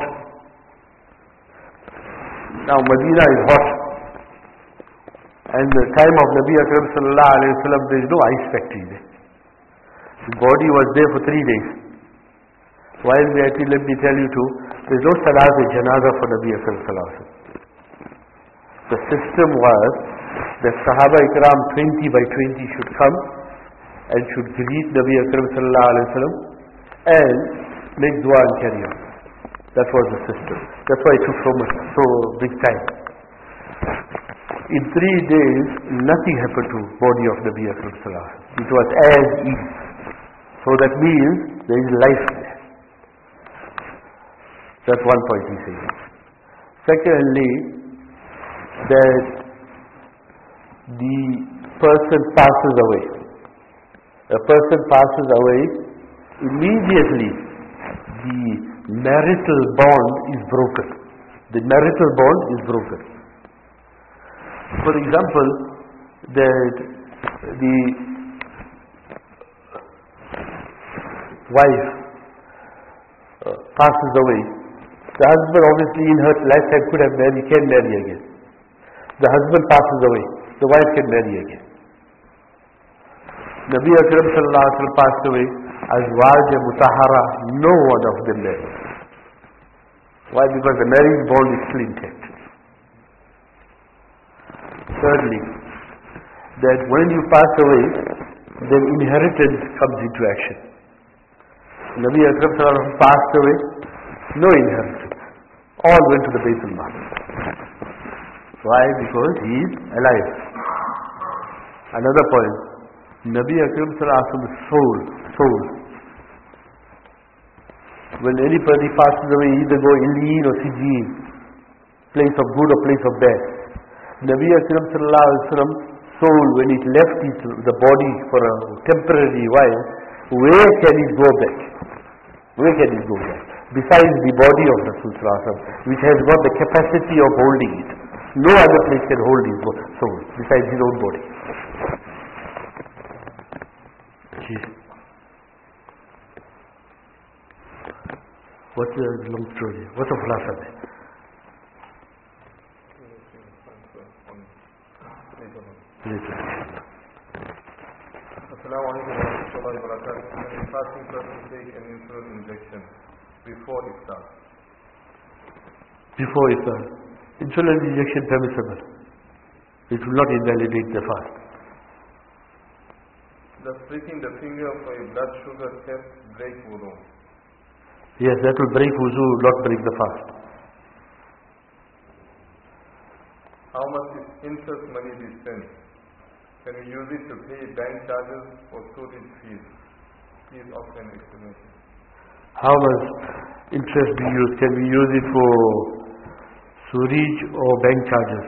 Now, Medina is hot. And the time of Nabi Akram sallallahu alayhi wa sallam, there is no ice factory there. The body was there for 3 days. While we actually, let me tell you too, there is no salat and janazah for Nabi Akram sallallahu alayhi wa sallam. The system was that Sahaba Ikram 20 by 20 should come and should greet Nabi Akram sallallahu alayhi wa sallam and make dua and carry on. That was the system. That's why it took so big time. In 3 days, nothing happened to body of Nabi Akram sallallahu alayhi wa sallam. It was as is. So that means there is life there. That's one point he says. Secondly, that the person passes away. A person passes away, immediately the marital bond is broken. The marital bond is broken. For example, that the wife passes away. The husband obviously in her lifetime could have married, can marry again. The husband passes away, the wife can marry again. Nabi Akram sallallahu alaihi wasallam passed away, Azwaj Mutahara, no one of them married. Why? Because the marriage bond is still intact. Thirdly, that when you pass away, then inheritance comes into action. Nabi Akram sallallahu alaihi wasallam passed away, No inheritance. All went to the Baytul Mal. Why? Because he is alive. Another point. Nabi Akram Sallallahu Alaihi Wasallam's soul. When anybody passes away, either go Illiyeen or Sijjeen, place of good or place of bad. Nabi Akram Sallallahu Alaihi Wasallam's soul, when it left the body for a temporary while, where can it go back? Where can it go back? Besides the body of Rasul Sallallahu Alaihi Wasallam, which has got the capacity of holding it. No other place can hold his soul besides his own body. What's the long story? What's the philosophy? Assalamu alaikum wa rahmatullahi wa barakatuh. Can a fasting person take an insulin injection before iftar? Before iftar. Insulin injection permissible. It will not invalidate the fast. Does pricking the finger for a blood sugar test break wudu? Yes, that will break wuzu, not break the fast. How much is interest money we spend? Can we use it to pay bank charges or student fees? Please offer an explanation. How much interest we use? Can we use it for surage or bank charges?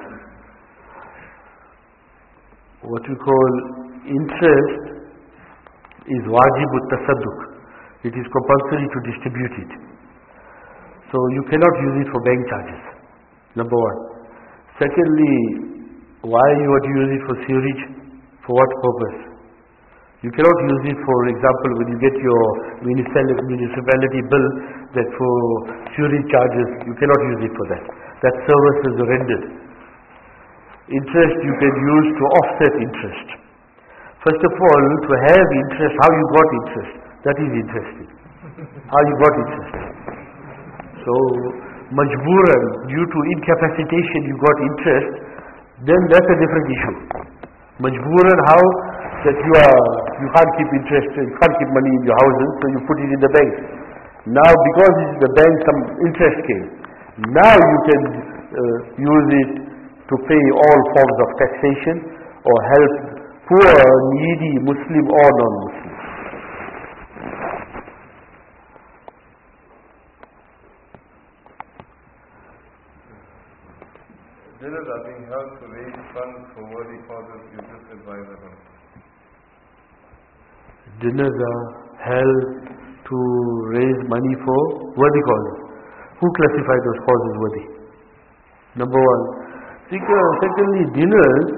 What we call interest is wajibut tasadduq. It is compulsory to distribute it. So you cannot use it for bank charges. Number one. Secondly, why you want to use it for sewerage? For what purpose? You cannot use it, for example, when you get your municipality bill, that for sewerage charges, you cannot use it for that. That service is rendered. Interest you can use to offset interest. First of all, to have interest, how you got interest, that is interesting. How you got interest. So, majbooran, due to incapacitation you got interest, then that's a different issue. Majbooran, how? That you can't keep interest, you can't keep money in your houses, so you put it in the bank. Now because it's in the bank, some interest came. Now you can use it to pay all forms of taxation or help poor, needy Muslim or non-Muslim. Dinners are being held to raise funds for worthy causes. You just advise us on. Dinners are held to raise money for worthy causes. Who classify those causes worthy? Number one. Secondly, dinners,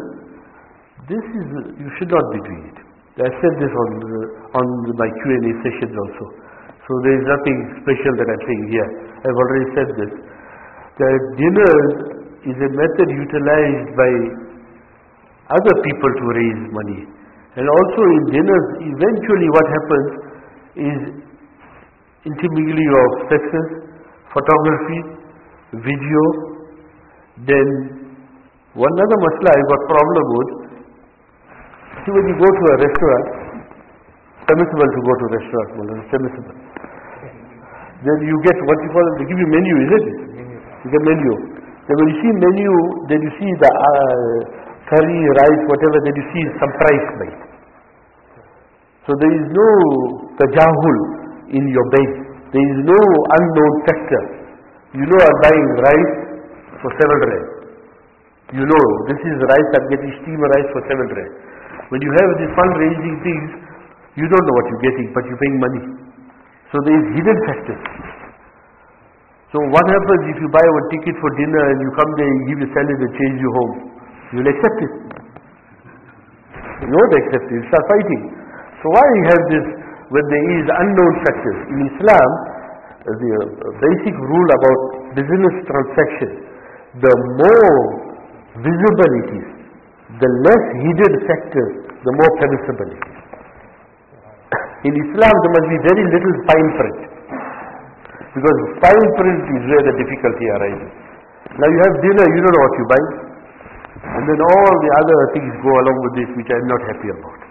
you should not be doing it. I said this on my Q&A sessions also. So there is nothing special that I'm saying here. I've already said this. That dinners is a method utilized by other people to raise money. And also in dinners, eventually what happens is intermingling of sexes, photography, video. Then one other masla I got problem with. See, when you go to a restaurant, permissible to go to a restaurant, it's permissible. Then you get what you call, they give you menu, isn't it? You get menu. Then when you see menu, then you see the curry, rice, whatever, then you see some price made. So there is no tajahul in your base. There is no unknown factor. You know I'm buying rice for 7 rand. You know, this is rice, I'm getting steamer rice for 7 rand. When you have these fundraising things, you don't know what you're getting, but you're paying money. So there is hidden factors. So what happens if you buy one ticket for dinner and you come there and give you salad and change you home? You'll accept it. You won't accept it, you start fighting. So why have this when there is unknown factors? In Islam, the basic rule about business transaction, the more visible it is, the less hidden factors, the more permissible it is. In Islam there must be very little fine print. Because fine print is where the difficulty arises. Now you have dinner, you don't know what you buy. And then all the other things go along with this which I am not happy about.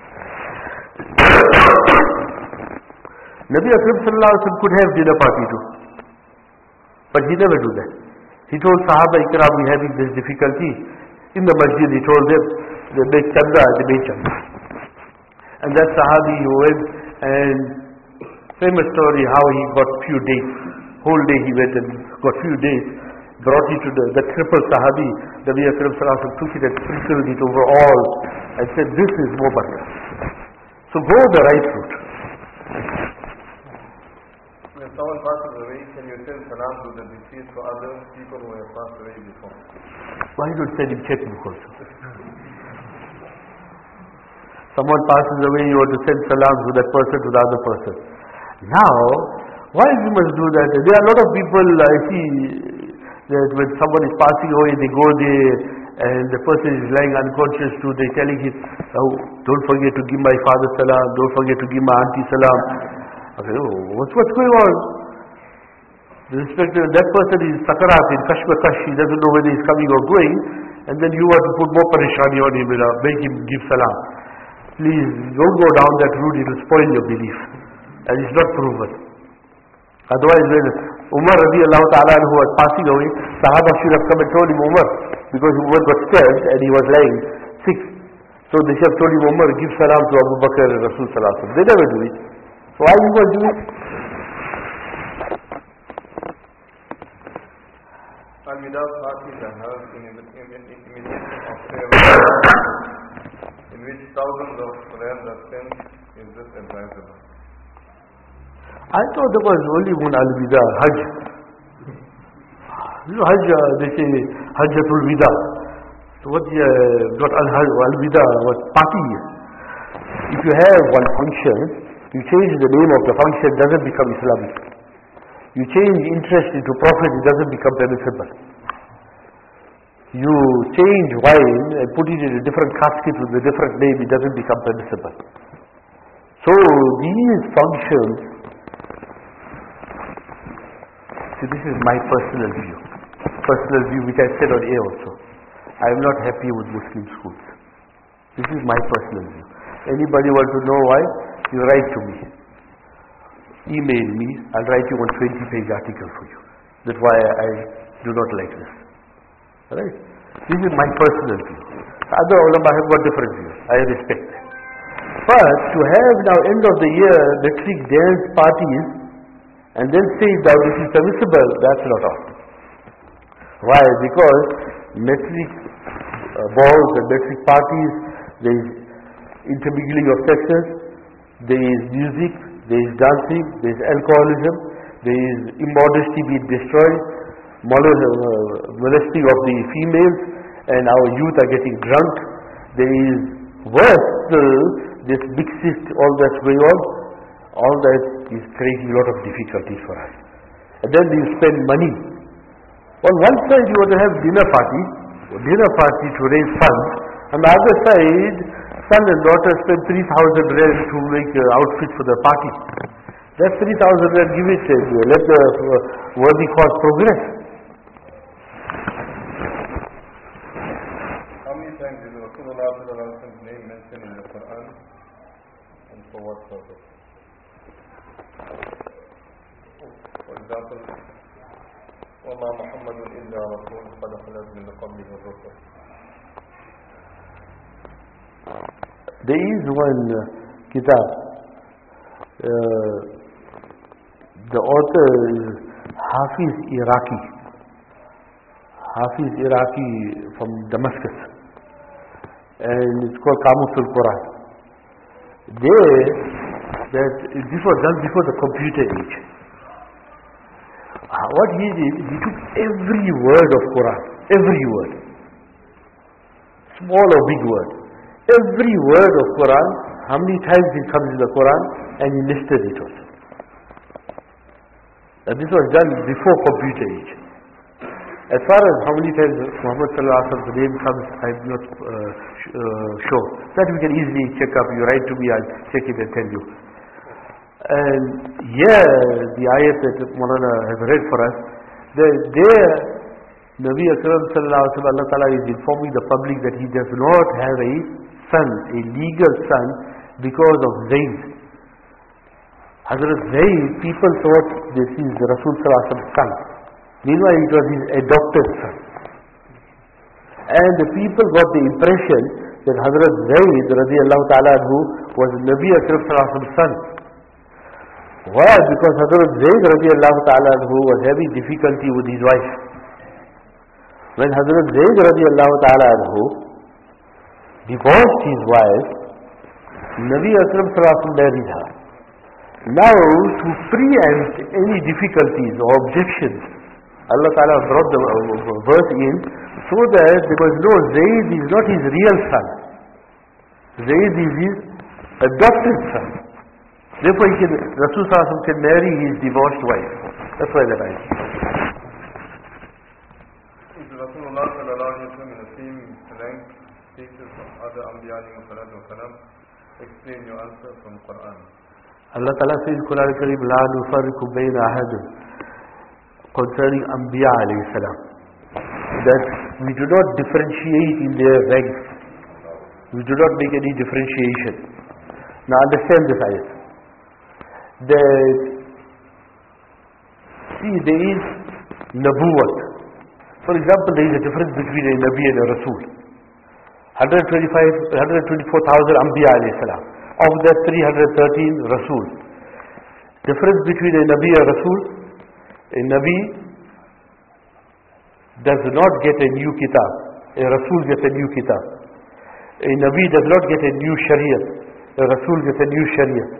Nabi Akram Sallallahu Alaihi Wasallam could have dinner party too. But he never do that. He told Sahaba Ikram, we having this difficulty. In the masjid he told them, they make chanda, they make chanda. And that Sahabi who went, and famous story how he got few days. Whole day he went and got few days. Brought it to the triple Sahabi. The Nabi Akram Sallallahu Alaihi Wasallam took it and sprinkled it over all and said, this is more barakah. So go the right route. When someone passes away, can you send salam to the deceased for other people who have passed away before? Why don't send him checkbook also? Someone passes away, you want to send salam to that person, to the other person. Now, why you must do that? There are a lot of people, I see, that when someone is passing away, they go there and the person is lying unconscious too, they're telling him, oh, don't forget to give my father salam, don't forget to give my auntie salam. Okay, oh, what's going on? The respected, that person is sakarat in kashmakash, he doesn't know whether he's coming or going, and then you want to put more parishani on him, make him give salam. Please, don't go down that route, it will spoil your belief. And it's not proven. Otherwise, when Umar radiallahu ta'ala who was passing away, Sahaba should have come and told him, Umar, because Umar got stabbed and he was lying sick. So they should have told him, Umar, give salam to Abu Bakr and Rasul Sallallahu Alaihi Wasallam. They never do it. So why you going to do it? And without parties and held in imitation of prayer, in which thousands of rams are spent, is this advisable? I thought there was only one al-Wida, Hajj. You know, Hajj, they say Hajjatul Wida. So what got al-Wida was party. If you have one function, you change the name of the function, it doesn't become Islamic. You change interest into profit, it doesn't become permissible. You change wine and put it in a different casket with a different name, it doesn't become permissible. So these functions, see, this is my personal view which I said on air also. I am not happy with Muslim schools. This is my personal view. Anybody want to know why? You write to me. Email me, I'll write you one 20-page article for you. That's why I do not like this. Alright? This is my personal view. Other ulama have got different views. I respect that. But to have now end of the year metric dance parties and then say now this is permissible, that's not all. Why? Because metric balls and metric parties, there is intermingling of sexes, there is music, there is dancing, there is alcoholism, there is immodesty being destroyed, molesting of the females, and our youth are getting drunk. There is worse still, this mixed, all that's going on, all that is creating a lot of difficulties for us. And then we spend money. On one side you want to have dinner party to raise funds. On the other side, son and daughter spend 3,000 rand to make outfits for the party. That 3,000 rand, give it, let the worthy cause progress. How many times is Rasulullah's name mentioned in the Quran, and for what purpose? For example, وَمَا مُحَمَّدٌ إِلَّا رَسُولٌ قَدْ خَلَتْ مِنْ قَبْلِهِ الرُّسُلُ. There is one kitab. The author is Hafiz Iraqi from Damascus, and it's called Qamusul Quran. This was done before the computer age. What he did, he took every word of Quran, every word, small or big word, every word of Quran, how many times it comes in the Quran, and he listed it also. And this was done before computer age. As far as how many times Muhammad Sallallahu Alaihi Wasallam's name comes, I am not sure. That we can easily check up. You write to me, I'll check it and tell you. And here, the ayat that Maulana has read for us, there Nabi Akram Sallallahu Alaihi Wasallam, Allah Ta'ala is informing the public that he does not have a son, a legal son, because of Zayd. Hazrat Zayd, people thought this is Rasul Sallallahu Alaihi Wasallam's son. Meanwhile, it was his adopted son. And the people got the impression that Hazrat Zayd radiallahu ta'ala anhu was Nabi Akram sallallahu alaihi wasallam's son. Why? Because Hazrat Zayd radiallahu ta'ala anhu was having difficulty with his wife. When Hazrat Zayd radiallahu ta'ala anhu divorced his wife, Nabi Akram sallallahu alaihi wasallam married her. Now, to preempt any difficulties or objections, Allah Ta'ala brought the verse in so that there was no Zayd is not his real son. Zayd is his adopted son. Therefore, Rasul Sallallahu Alaihi Wasallam can marry his divorced wife. That's why that ayah. Is Rasulullah Sallallahu Alaihi Wasallam in the same rank, status of other Anbiya alayhi salatu wasalam? Explain your answer from Quran. Allah Ta'ala says in Quran Kareem, La nufarriqu bayna ahadin, concerning Anbiya alayhi salam, that we do not differentiate in their ranks. We do not make any differentiation. Now understand this ayat. That, see, there is Nabuwat. For example, there is a difference between a Nabi and a Rasul. 124,000 Anbiya alayhi salam. Of that 313 Rasul. Difference between a Nabi and a Rasul. A Nabi does not get a new kitab. A Rasul gets a new kitab. A Nabi does not get a new Shariah. A Rasul gets a new Shariah.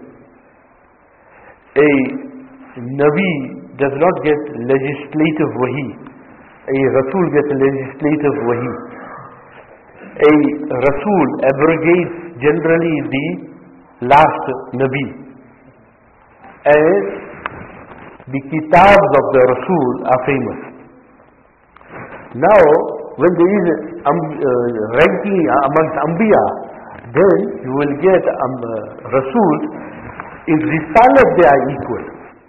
A Nabi does not get legislative wahi. A Rasul gets legislative wahi. A Rasul abrogates generally the last Nabi. And the kitabs of the Rasul are famous. Now, when there is ranking amongst Anbiya, then you will get Rasul. In Risalat they are equal.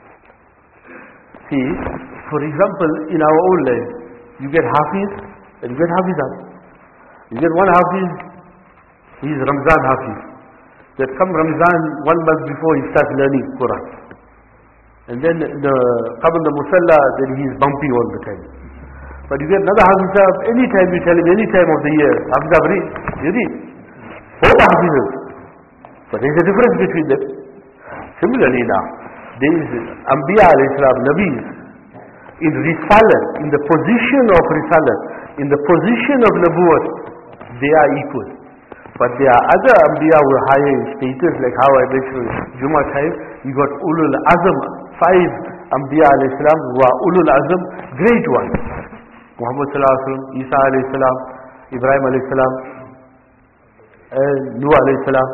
See, for example, in our own land, you get Hafiz and you get Hafizan. You get one Hafiz, he is Ramzan Hafiz. That come Ramzan 1 month before he starts learning Quran. And then Qabl the Musalla, then he is bumpy all the time. But you get another Hafiz, any time you tell him, any time of the year, Hafiz read, you read. Both are Hafizes. But there is a difference between them. Similarly now, there is Anbiya alayhi salam, Nabis, in Risalat, in the position of Risalat, in the position of Nabuwat, they are equal. But there are other Anbiya who are higher in status, like how I mentioned Jummah time, you got Ulul Azam, 5 Anbiya alayhi salam who are Ulul Azam, great ones. Muhammad sallallahu alayhi wa sallam, Isa alayhi salam, Ibrahim alayhi salam, and Nuh alayhi salam.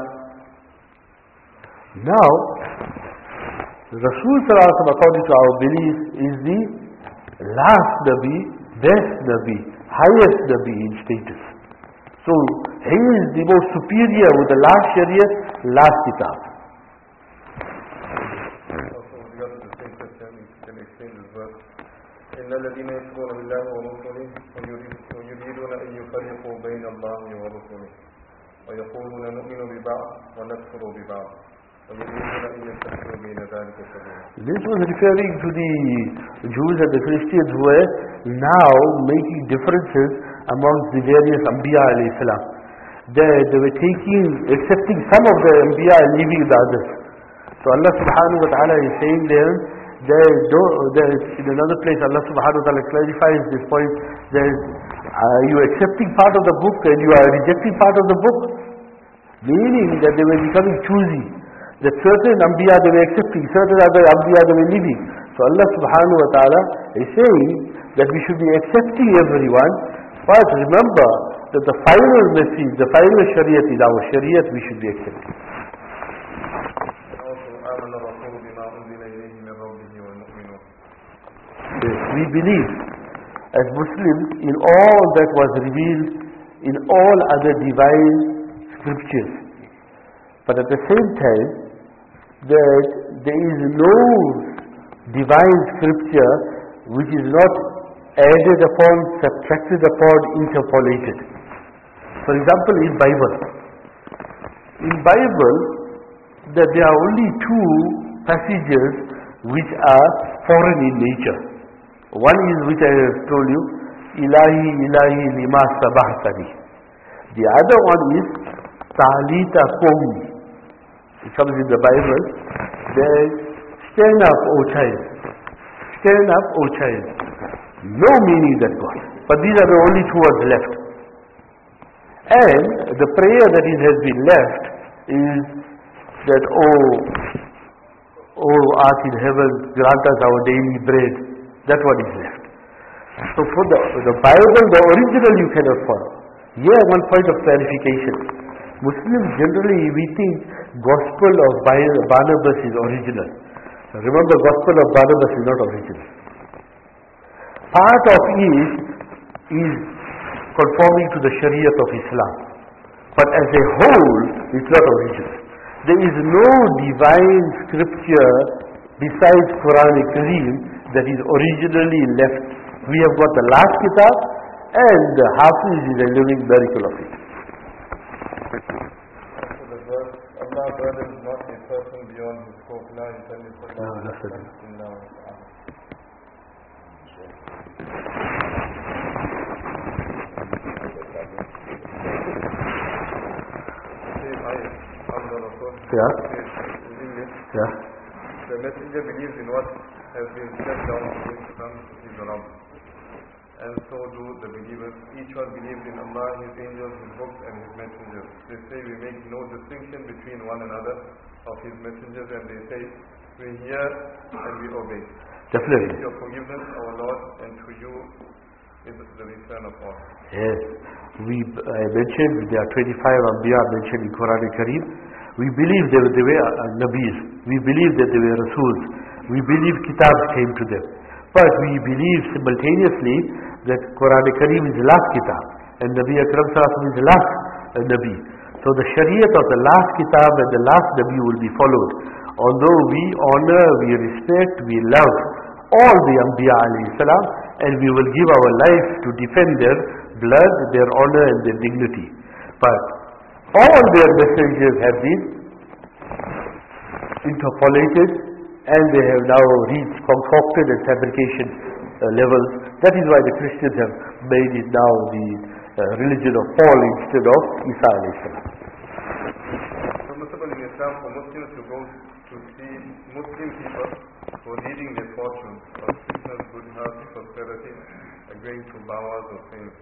Now, Rasul sallallahu alayhi wa sallam, according to our belief, is the last Nabi, best Nabi, highest Nabi in status. So, he is the most superior with the last Shariah, last Kitab. Also, with regard to the same question, you can explain this verse. إِنَّ الَّذِينَ يَكْفُرُونَ بِاللَّهِ وَرُسُلِهِ وَيُرِيدُونَ أَن يُفَرِّقُوا بَيْنَ اللَّهِ وَرُسُلِهِ وَيَقُولُونَ نُؤْمِنُ بِبَعْضٍ وَنَكْفُرُ بِبَعْضٍ وَيُرِيدُونَ أَن يَتَّخِذُوا بَيْنَ ذَلِكَ سَبِيلًا. This was referring to the Jews and the Christians who were now making differences amongst the various Anbiya alayhi salam. They were accepting some of the Anbiya and leaving the others. So Allah subhanahu wa ta'ala is saying there, in another place Allah subhanahu wa ta'ala clarifies this point, you are accepting part of the book and you are rejecting part of the book. Meaning that they were becoming choosy. That certain Anbiya they were accepting, certain other Anbiya they were leaving. So Allah subhanahu wa ta'ala is saying that we should be accepting everyone. But remember that the final message, the final Shariat is our Shariat, we should be accepting. Yes, we believe as Muslims in all that was revealed in all other divine scriptures. But at the same time, that there is no divine scripture which is not added upon, subtracted upon, interpolated. For example, in Bible. In Bible, that there are only 2 passages which are foreign in nature. One is which I have told you, Ilahi Ilahi Lima Sabahtani. The other one is Talita Qawmi. It comes in the Bible. There, stand up, O child. Stand up, O child. No meaning that God. But these are the only two words left. And the prayer that has been left is that, O art in heaven, grant us our daily bread. That one is left. So for the Bible, the original you cannot follow. Here one point of clarification. Muslims generally, we think Gospel of Barnabas is original. Remember, Gospel of Barnabas is not original. Part of it is conforming to the Shariat of Islam. But as a whole, it's not original. There is no divine scripture besides Quran Kareem that is originally left. We have got the last kitab, and the Hafiz is a living miracle of it. After the verse, Allah burdens not a person beyond his scope. La yukallifu nafsan illa wus'aha. Yeah. Yeah. The messenger believes in what has been set down to him from his Rabb. And so do the believers. Each one believes in Allah, His angels, His books and His messengers. They say we make no distinction between one another of His messengers, and they say we hear and we obey. Definitely. Your forgiveness, our Lord, and to you is the return of all. Yes. I mentioned there are 25 Anbiya mentioned in Quran Kareem. We believe they were Nabis. We believe that they were Rasuls. We believe Kitabs came to them. But we believe simultaneously that Quran Kareem is the last Kitab and Nabi Akram Sallallahu is the last Nabi. So the Shariat of the last Kitab and the last Nabi will be followed. Although we honor, we respect, we love all the Anbiya alayhi salam, and we will give our life to defend their blood, their honor and their dignity. But all their messengers have been interpolated, and they have now reached concocted and fabrication levels. That is why the Christians have made it now the religion of Paul instead of Isa alayhi salam. Permissible in Islam for Muslims to go to see Muslim people who are leading their fortunes, auspiciousness, good health, prosperity, agreeing to bawas or saints.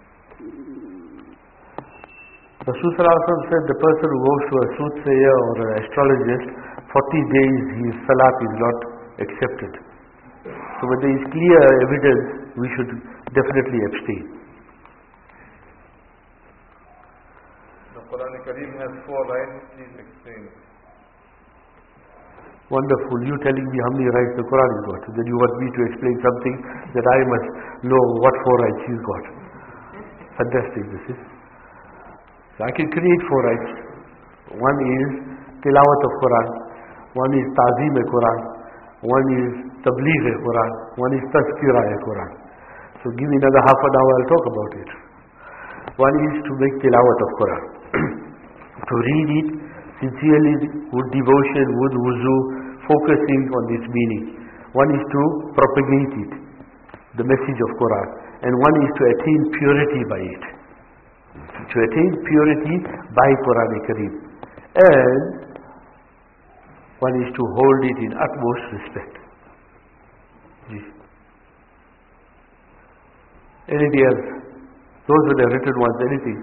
Rasul Sallallahu Alaihi Wasallam said the person who goes to a soothsayer or an astrologist, 40 days his salat is not accepted. So when there is clear evidence, we should definitely abstain. The Quran Kareem has 4 rights, please explain. Wonderful. You telling me how many rights the Quran has got. Then you want me to explain something that I must know what 4 rights he's got. Fantastic this is. So I can create 4 rights. One is tilawat of Quran. One is ta'zeem Quran. One is tabligh Quran. One is tazkirah Quran. So give me another half an hour, I'll talk about it. One is to make tilawat of Quran. To read it sincerely, with devotion, with wuzu, focusing on its meaning. One is to propagate it, the message of Quran. And one is to attain purity by it. To attain purity by Quran Kareem. And one is to hold it in utmost respect. Anything else? Those were the written ones, anything?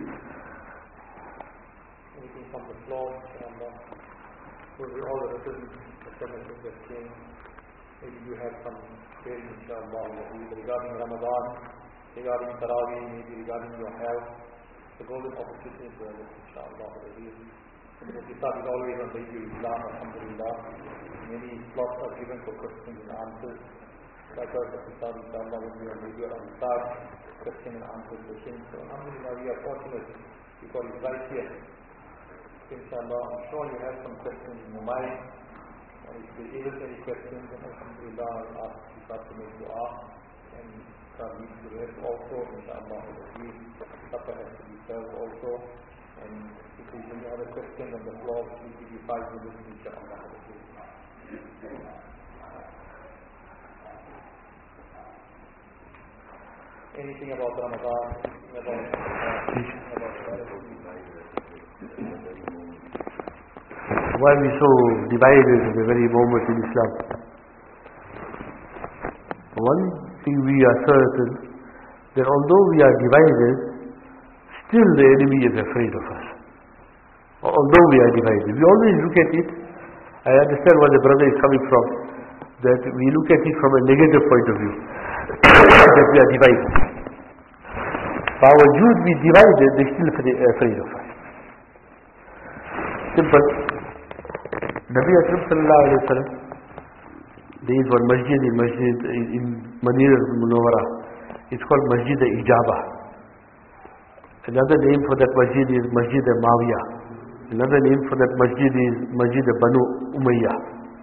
Anything from the floor, inshallah. Those were all the written messages that came. Maybe you have some queries, inshallah, regarding Ramadan, regarding Taraweeh, maybe regarding your health. The golden opportunity for this, inshallah. Because Kitab is always on Radio Islam, alhamdulillah. Many slots are given for questions and answers. Likewise, the Kitab, inshallah, will be on Radio Al-Ansar, question and answer session. So, alhamdulillah, we are fortunate because it's right here. So, inshallah, I'm sure you have some questions in your mind. And if there is any questions, then alhamdulillah, I'll ask Kitab to make dua. And Kitab needs to rest also, inshallah, supper has to be served also. And if there is any other question on the floor, we'll give you 5 minutes, inshallah. anything about Ramadan, why are we so divided at the very moment in Islam? One thing we are certain, that although we are divided, still the enemy is afraid of us. Although we are divided, we always look at it. I understand where the brother is coming from, that we look at it from a negative point of view, that we are divided. For our Jews be divided, they are still afraid of us. Simple. Nabi Akram sallallahu alayhi wa sallam, there is one masjid in Madinah al-Munawwara. It's called Masjid al-Ijaba. Another name for that masjid is Masjid al-Mawiyah. Another name for that masjid is Masjid al-Banu Umayyah.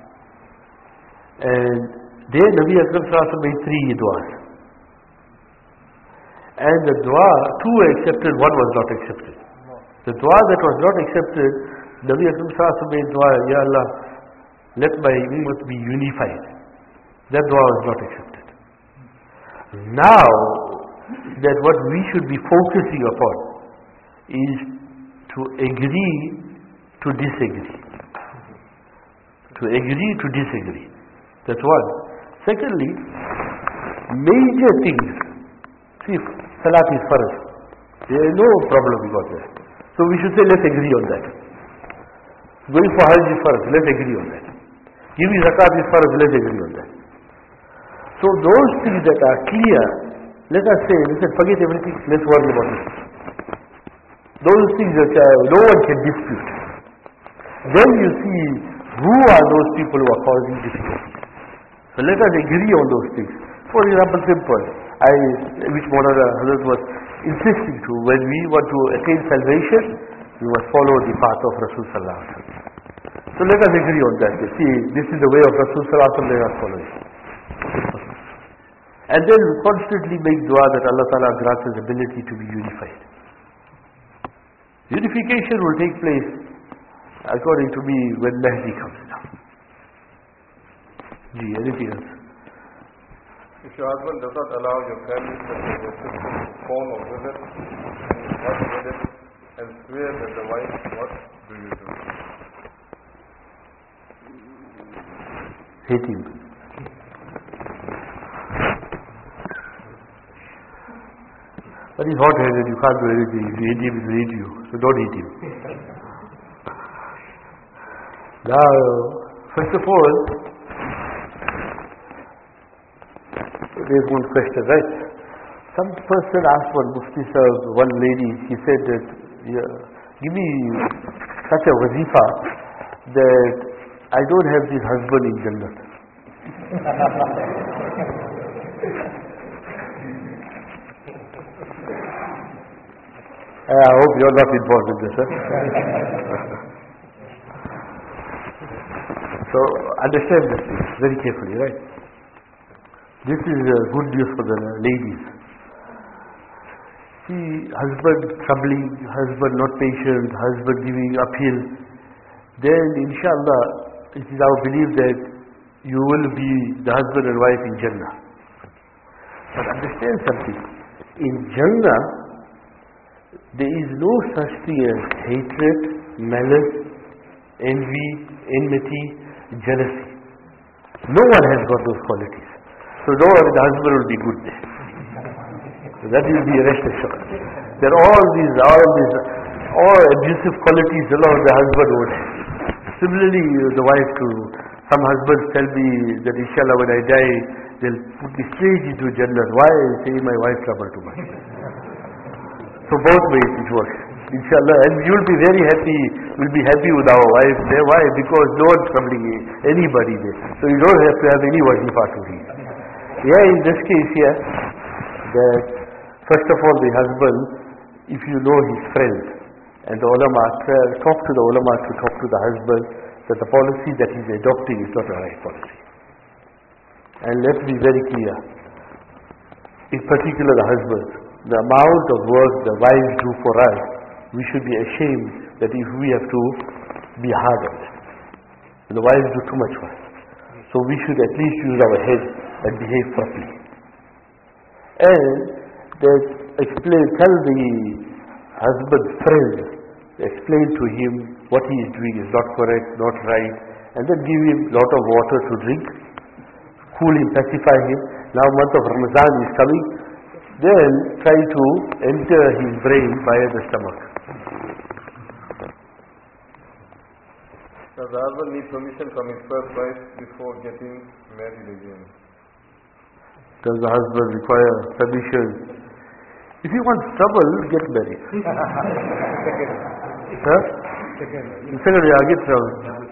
And there Nabi Akram sallallahu alayhi wa sallam made 3 du'as. And the dua, 2 were accepted, 1 was not accepted. The dua that was not accepted, Nabi Akram sallallahu alayhi wa sallam made dua, Ya Allah, let my ummah be unified. That dua was not accepted. Now, that what we should be focusing upon is to agree to disagree. To agree to disagree. That's one. Secondly, major things. See, Salat is farz. There is no problem about that. So we should say, let's agree on that. Going for Hajj is farz, let's agree on that. Giving zakat is farz, let's agree on that. So those things that are clear, let us say, listen, forget everything, let's worry about it. Those things that no one can dispute. Then you see who are those people who are causing difficulties. So let us agree on those things. For example, simple, which Maulana Hazrat was insisting to, when we want to attain salvation, we must follow the path of Rasul Sallallahu Alaihi Wasallam. So let us agree on that. See, this is the way of Rasul Sallallahu Alaihi Wasallam, let us follow it. And then constantly make dua that Allah Ta'ala grants us ability to be unified. Unification will take place, according to me, when Mahdi comes down. Gee, anything else? if your husband does not allow your family to assist him phone or visit, and you watch with it and swear that the wife, what do you do? Hate him. But he's hot-headed, you can't do anything. If you hate him, he'll hate you. So don't hate him. Now, first of all, there's one question, right? Some person asked one Mufti Sahib, one lady, she said that, give me such a wazifa that I don't have this husband in Jannah. I hope you're not involved in this, huh? So, understand this very carefully, right? This is good news for the ladies. See, husband troubling, husband not patient, husband giving uphill, then inshallah, it is our belief that you will be the husband and wife in Jannah. But understand something. In Jannah, there is no such thing as hatred, malice, envy, enmity, jealousy. No one has got those qualities. So no one, the husband will be good there. So that will be rest assured. There are all abusive qualities along the husband would have. Similarly, the wife too. Some husbands tell me that inshallah when I die, they'll put me straight into Jannah. Why? Say my wife trouble too much. So both ways it works. Inshallah. And you'll be very happy, we'll be happy with our wife there. Why? Because no one's troubling anybody there. So you don't have to have any wazifa to read. Yeah, in this case here, that first of all the husband, if you know his friend, and the ulama, talk to the ulama to talk to the husband, that the policy that he's adopting is not the right policy. And let's be very clear, in particular the husbands, the amount of work the wives do for us, we should be ashamed that if we have to be hard on them. And the wives do too much for us. So we should at least use our head and behave properly. And tell the husband's friends, explain to him what he is doing is not correct, not right, and then give him a lot of water to drink, cool him, pacify him. Now month of Ramadan is coming, then try to enter his brain via the stomach. Does the husband need permission from his first wife before getting married again? Does the husband require permission? If he wants trouble, get married. Huh? Second, get trouble.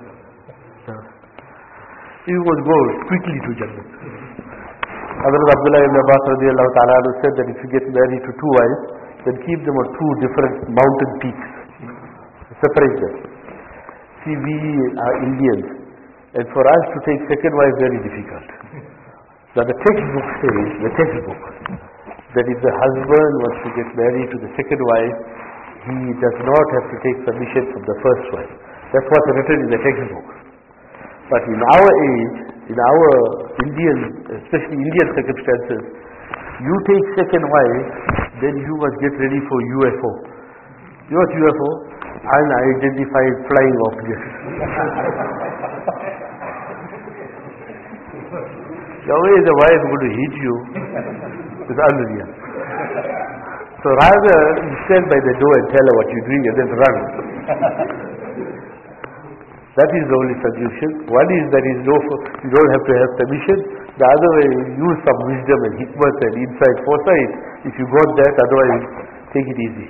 He would go quickly to Jannah. Hazrat Abdullah ibn Abbas radiallahu ta'ala said that if you get married to two wives, then keep them on two different mountain peaks. Separate them. See, we are Indians, and for us to take second wife very difficult. Now the textbook says, that if the husband wants to get married to the second wife, he does not have to take permission from the first wife. That's what's written in the textbook. But in our age, in our Indian, especially Indian circumstances, you take second wife, then you must get ready for UFO. You know what UFO? Unidentified flying objects. The way the wife is going to hit you is unreal. So rather, you stand by the door and tell her what you're doing and then run. That is the only solution. One is that you don't have to have permission. The other way, use some wisdom and hikmat and insight, foresight. If you got that, otherwise, take it easy.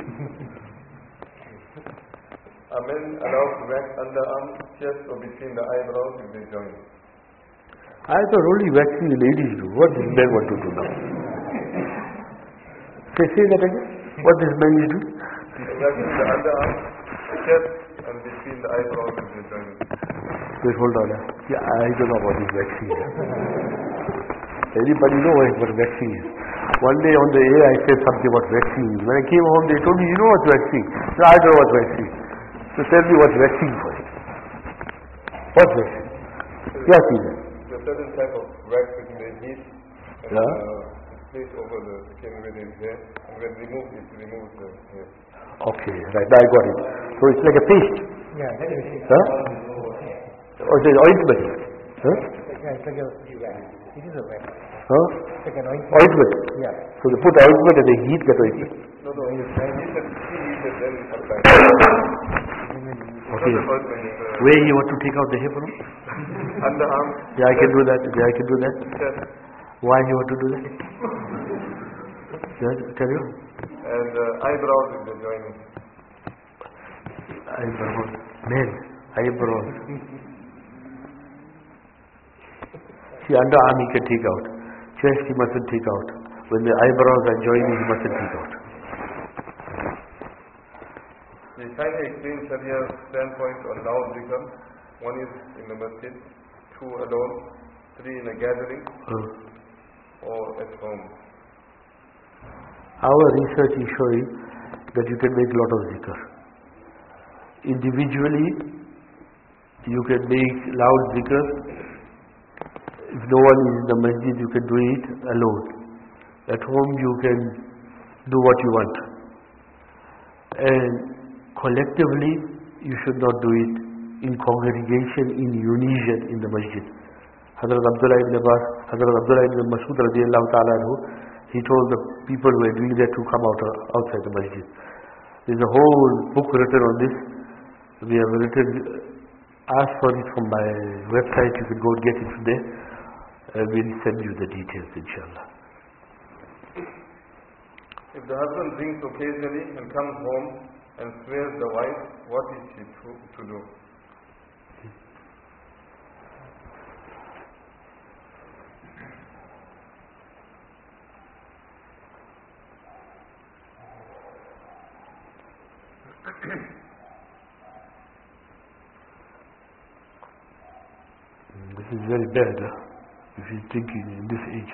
Are men allowed to wax underarm, chest or between the eyebrows if they join? I thought only waxing the ladies do. What does men want to do now? Say that again. What does men do? Waxing the underarm, chest and between the eyebrows if they join. Wait, hold on. Yeah, I don't know what is waxing. Anybody know what waxing is? One day on the air I said something about waxing. When I came home they told me, you know what's waxing? No, I don't know what's waxing. So tell me what's waxing for you. What's waxing? Yes, Peter. There's a certain type of wax which they heat and place over the skin with his hair, and when removed, it removes the hair. Okay, right, now I got it. So it's like a paste. Yeah, that is it. Huh? Or it's an ointment. Huh? Yeah, it's like a wax. It is a wax. Huh? It's like an ointment. Ointment. Yeah. So they put ointment and they heat that ointment. No, he said then apply. Okay. Where you want to take out the hair from? Underarm. Yeah, I can do that. Yeah, I can do that. Chest. Why you want to do that? Yeah, tell you. And eyebrows if they're joining. Eyebrows. Men. Eyebrows. See, underarm he can take out. Chest he mustn't take out. When the eyebrows are joining, he mustn't take out. They kindly explain Sharia's standpoint on loud zikr. One is in the masjid, 2 alone, 3 in a gathering, or at home. Our research is showing that you can make a lot of zikr. Individually, you can make loud zikr. If no one is in the masjid, you can do it alone. At home, you can do what you want. And collectively, you should not do it in congregation, in unison in the masjid. Hazrat Abdullah ibn Abbas, Hazrat Abdullah ibn Mas'ud radiallahu ta'ala anhu, he told the people who were doing that to come outside the masjid. There's a whole book written on this. We have written, ask for it from my website, you can go and get it from there. We'll send you the details, inshallah. If the husband drinks occasionally and comes home and swears the wife, what is she to do? This is very bad if he's drinking in this age.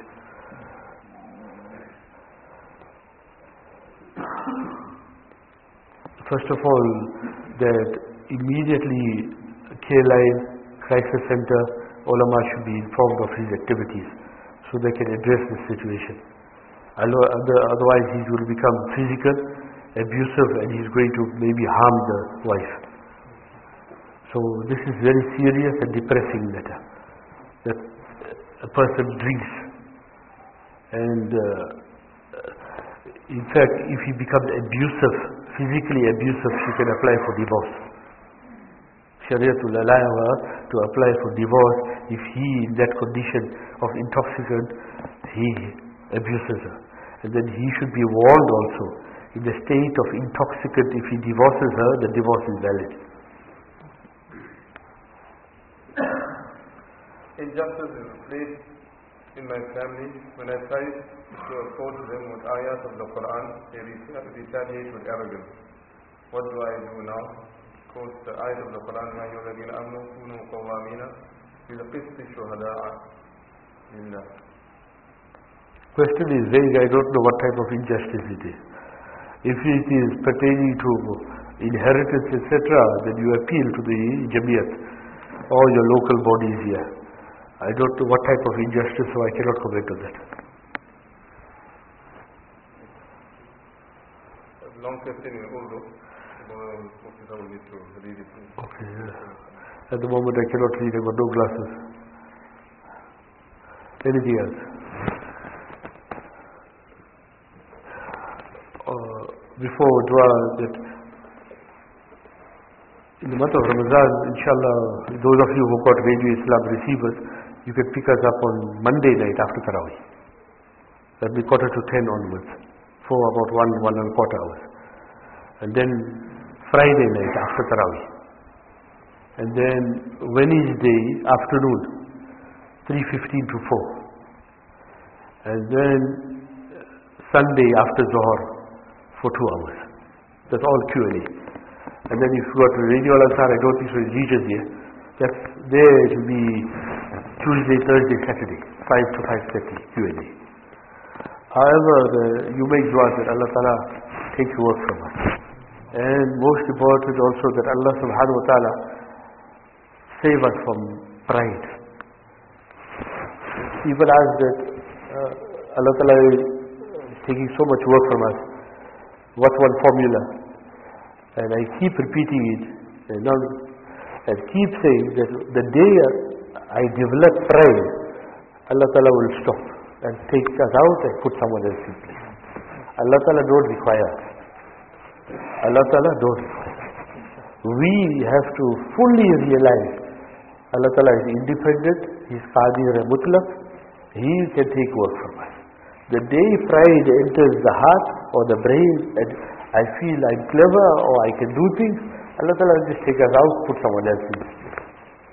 First of all, that immediately care line, crisis center, ulama should be informed of his activities so they can address this situation. Otherwise he will become physical, abusive, and he's going to maybe harm the wife. So this is very serious and depressing matter, that a person drinks, and in fact if he becomes abusive, physically abusive, she can apply for divorce. Sharia will allow her to apply for divorce if he, in that condition of intoxicant, he abuses her. And then he should be warned also, in the state of intoxicant, if he divorces her, the divorce is valid. Injustice is placed in my family. When I try to approach them with ayat of the Quran, they retaliate with arrogance. What do I do now? Quote the ayat of the Quran, يَا أَيُّهَا الَّذِينَ آمَنُوا كُونُوا قَوَّامِينَ بِالْقِسْطِ شُهَدَاءَ لِلَّهِ. Question is vague. I don't know what type of injustice it is. If it is pertaining to inheritance, etc., then you appeal to the Jamiyat or your local bodies here. I don't know what type of injustice, so I cannot comment on that. Long question in Urdu. I will need to read it. Okay, yeah. At the moment I cannot read, I've got no glasses. Anything else? Before dua, that in the month of Ramadan, inshallah, those of you who got Radio Islam receivers, you can pick us up on Monday night after Tarawih. That will be 10:15 onwards, for about 1.25 hours. And then Friday night after Tarawih. And then Wednesday afternoon, 3:15 to 4. And then Sunday after Zohar for 2 hours. That's all Q&A. And then if you got Radio Al-Ansar, I don't think so it's regions here. That's there, it will be Tuesday, Thursday, Saturday, 5 to 5:30 Q&A. However, you make dua that Allah Ta'ala takes work from us. And most important also that Allah Subhanahu Wa Ta'ala save us from pride. People ask that Allah Ta'ala is taking so much work from us. What's one formula? And I keep repeating it and keep saying that the day I develop pride, Allah Ta'ala will stop and take us out and put someone else in place. Allah Ta'ala don't require us. Allah Ta'ala don't require us. We have to fully realize Allah Ta'ala is independent, He is Qadir and Mutlaq, He can take work from us. The day pride enters the heart or the brain and I feel I'm clever or I can do things, Allah Ta'ala will just take us out, put someone else in this place.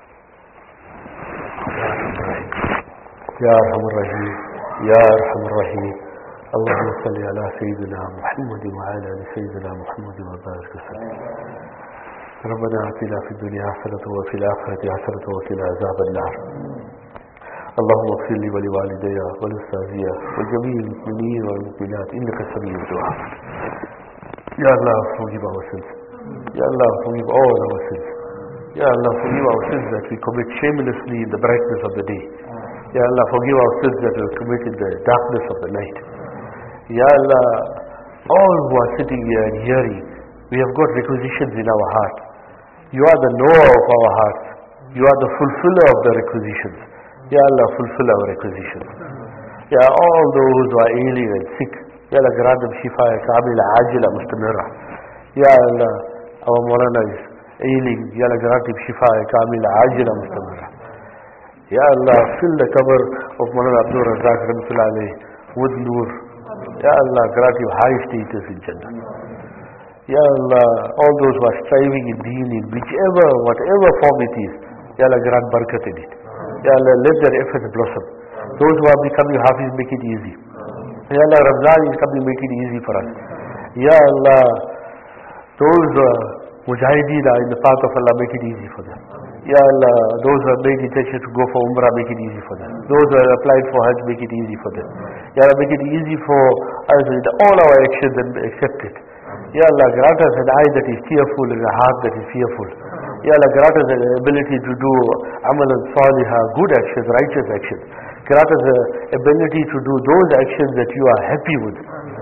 Ya Arhamar Rahim, Ya Arhamar Rahim. اللهم صل على سيدنا محمد وعلى ال سيدنا محمد وبارك وسلم. ربنا آتنا في الدنيا حسنة وفي الآخرة حسنة وقنا عذاب النار. اللهم اغفر لي ولوالدي ولأستاذي وجميع المؤمنين والمؤمنات إنك سميع الدعاء. Ya Allah, forgive our sins. Ya Allah, forgive all our sins. Ya Allah, forgive our sins that we commit shamelessly in the brightness of the day. Ya Allah, forgive our sins that we commit in the darkness of the night. Ya Allah, all who are sitting here and hearing, we have got requisitions in our heart. You are the knower of our hearts. You are the fulfiller of the requisitions. Ya Allah, fulfill our requisitions. Ya all those who are ailing and sick, Ya Allah, grant them shifa kamila ajila mustamirra. Ya Allah, our Maulana is ailing. Ya Allah, grant him shifa kamila ajila mustamirra. Ya Allah, fill the cover of Maulana Abdul Razak Rahmatullah alayhi with nur. Ya Allah, grant him high status in Jannah. Ya Allah, all those who are striving in deen, in whatever form it is, Ya Allah, grant barakat in it. Ya Allah, let their efforts blossom. Those who are becoming hafiz, make it easy. Ya Allah, Ramzan is coming, make it easy for us. Ya Allah, those mujahideen are in the path of Allah, make it easy for them. Ya Allah, those who have made intention to go for Umrah, make it easy for them. Those who have applied for Hajj, make it easy for them. Ya Allah, make it easy for us in all our actions and accept it. Ya Allah, grant us an eye that is tearful and a heart that is fearful. Ya Allah, grant us an ability to do amal and salihah, good actions, righteous actions. Grant us the ability to do those actions that you are happy with.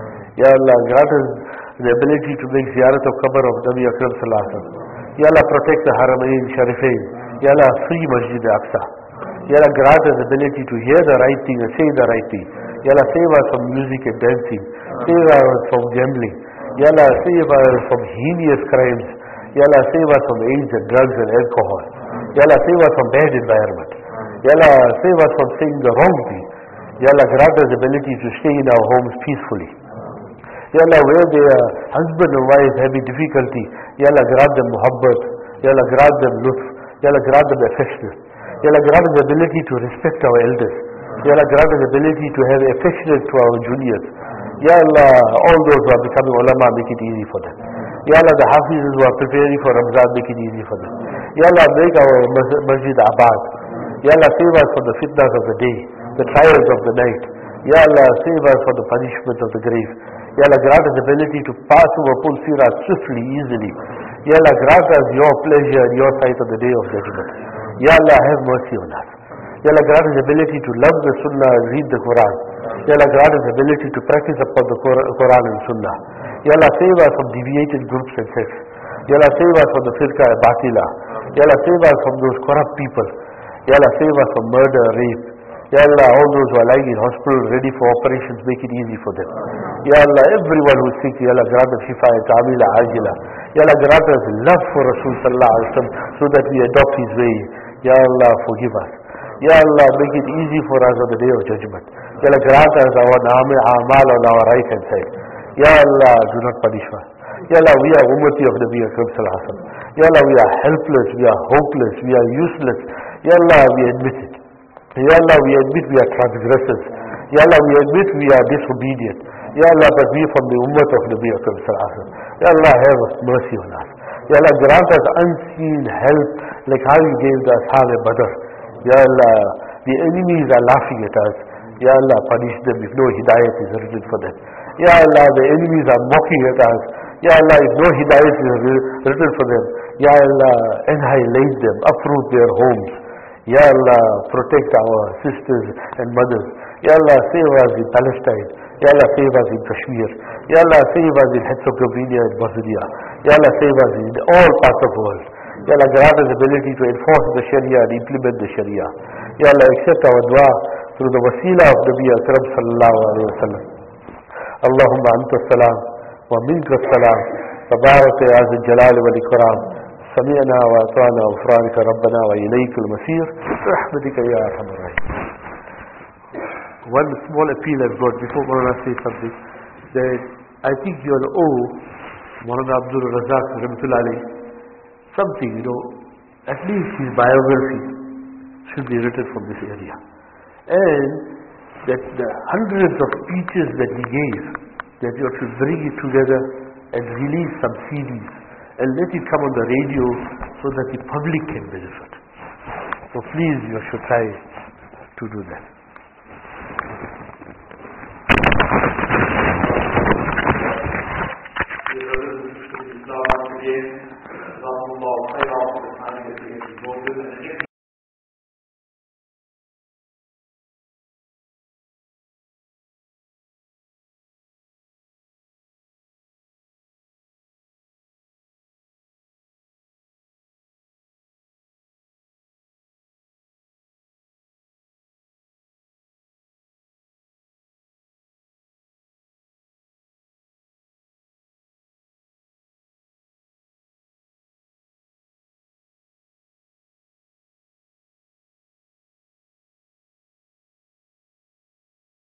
Ya Allah, grant us the ability to make ziyarat of qabr of Nabi Akram sallallahu alaihi wasallam. Ya Allah, protect the Haramain Sharifain. Ya Allah, free Masjid Aqsa. Ya Allah, grant us the ability to hear the right thing and say the right thing. Ya Allah, save us from music and dancing. Save us from gambling. Ya Allah, save us from heinous crimes. Ya Allah, save us from AIDS and drugs and alcohol. Ya Allah, save us from bad environment. Ya Allah, save us from saying the wrong thing. Ya Allah, grant us the ability to stay in our homes peacefully. Ya Allah, where their husband and wife having difficulty, Ya Allah, grant them muhabbat. Ya Allah, grant them lutf. Ya Allah, grant them affection. Ya Allah, grant us the ability to respect our elders. Ya Allah, grant us the ability to have affection to our juniors. Ya Allah, all those who are becoming ulama, make it easy for them. Ya Allah, the hafizes who are preparing for Ramzan, make it easy for them. Ya Allah, make our masjid abad. Ya Allah, save us from the fitnas of the day, the trials of the night. Ya Allah, save us from the punishment of the grave. Ya Allah, grant us the ability to pass over full sirat swiftly, easily. Ya Allah, grant us your pleasure and your sight on the day of judgment. Ya Allah, have mercy on us. Ya Allah, grant us the ability to love the sunnah and read the Quran. Ya Allah, grant us the ability to practice upon the Quran and sunnah. Ya Allah, save us from deviated groups and sects. Ya Allah, save us from the firqa and batila. Ya Allah, save us from those corrupt people. Ya Allah, save us from murder, rape. Ya Allah, all those who are lying in hospital ready for operations, make it easy for them. Ya Allah, everyone who is sick, Ya Allah, grant us shifa and ta'amila ajila. Ya Allah, grant us love for Rasul sallallahu alaihi wasallam so that we adopt his way. Ya Allah, forgive us. Ya Allah, make it easy for us on the day of judgment. Ya Allah, grant us our amal on our right hand side. Ya Allah, do not punish us. Ya Allah, we are ummati of Nabi Akram sallallahu alaihi wasallam. Ya Allah, we are helpless, we are hopeless, we are useless. Ya Allah, we admit it. Ya Allah, we admit we are transgressors. Ya Allah, we admit we are disobedient. Ya Allah, but we from the ummah of Nabi Akram sallallahu alaihi wasallam. Ya Allah, have mercy on us. Ya Allah, grant us unseen help like how you gave the Ashab Badr. Ya Allah, the enemies are laughing at us. Ya Allah, punish them if no hidayat is written for them. Ya Allah, the enemies are mocking at us. Ya Allah, if no hidayat is written for them. Ya Allah, annihilate them, uproot their homes. Ya Allah, protect our sisters and mothers. Ya Allah, save us in Palestine. Ya Allah, save us in Kashmir. Ya Allah, save us in Herzegovina and Bosnia. Ya Allah, save us in all parts of the world. Ya Allah, grant us the ability to enforce the Sharia and implement the Sharia. Ya Allah, accept our dua through the wasila of Nabi Akram sallallahu alayhi wa sallam. Allahumma anta salam wa minka salam. Tabarak ya Azza Jalal wal Ikram. سمعنا وأطعنا غفرانك ربنا وإليك المصير برحمتك يا أرحم الراحمين. One small appeal I've got before Maulana says something, that I think you all owe Maulana Abdul Razak Rahmatullah alayhi something, at least his biography should be written from this area. And that the hundreds of speeches that he gave, that you should bring it together and release some CDs and let it come on the radio so that the public can benefit. So please, you should try to do that.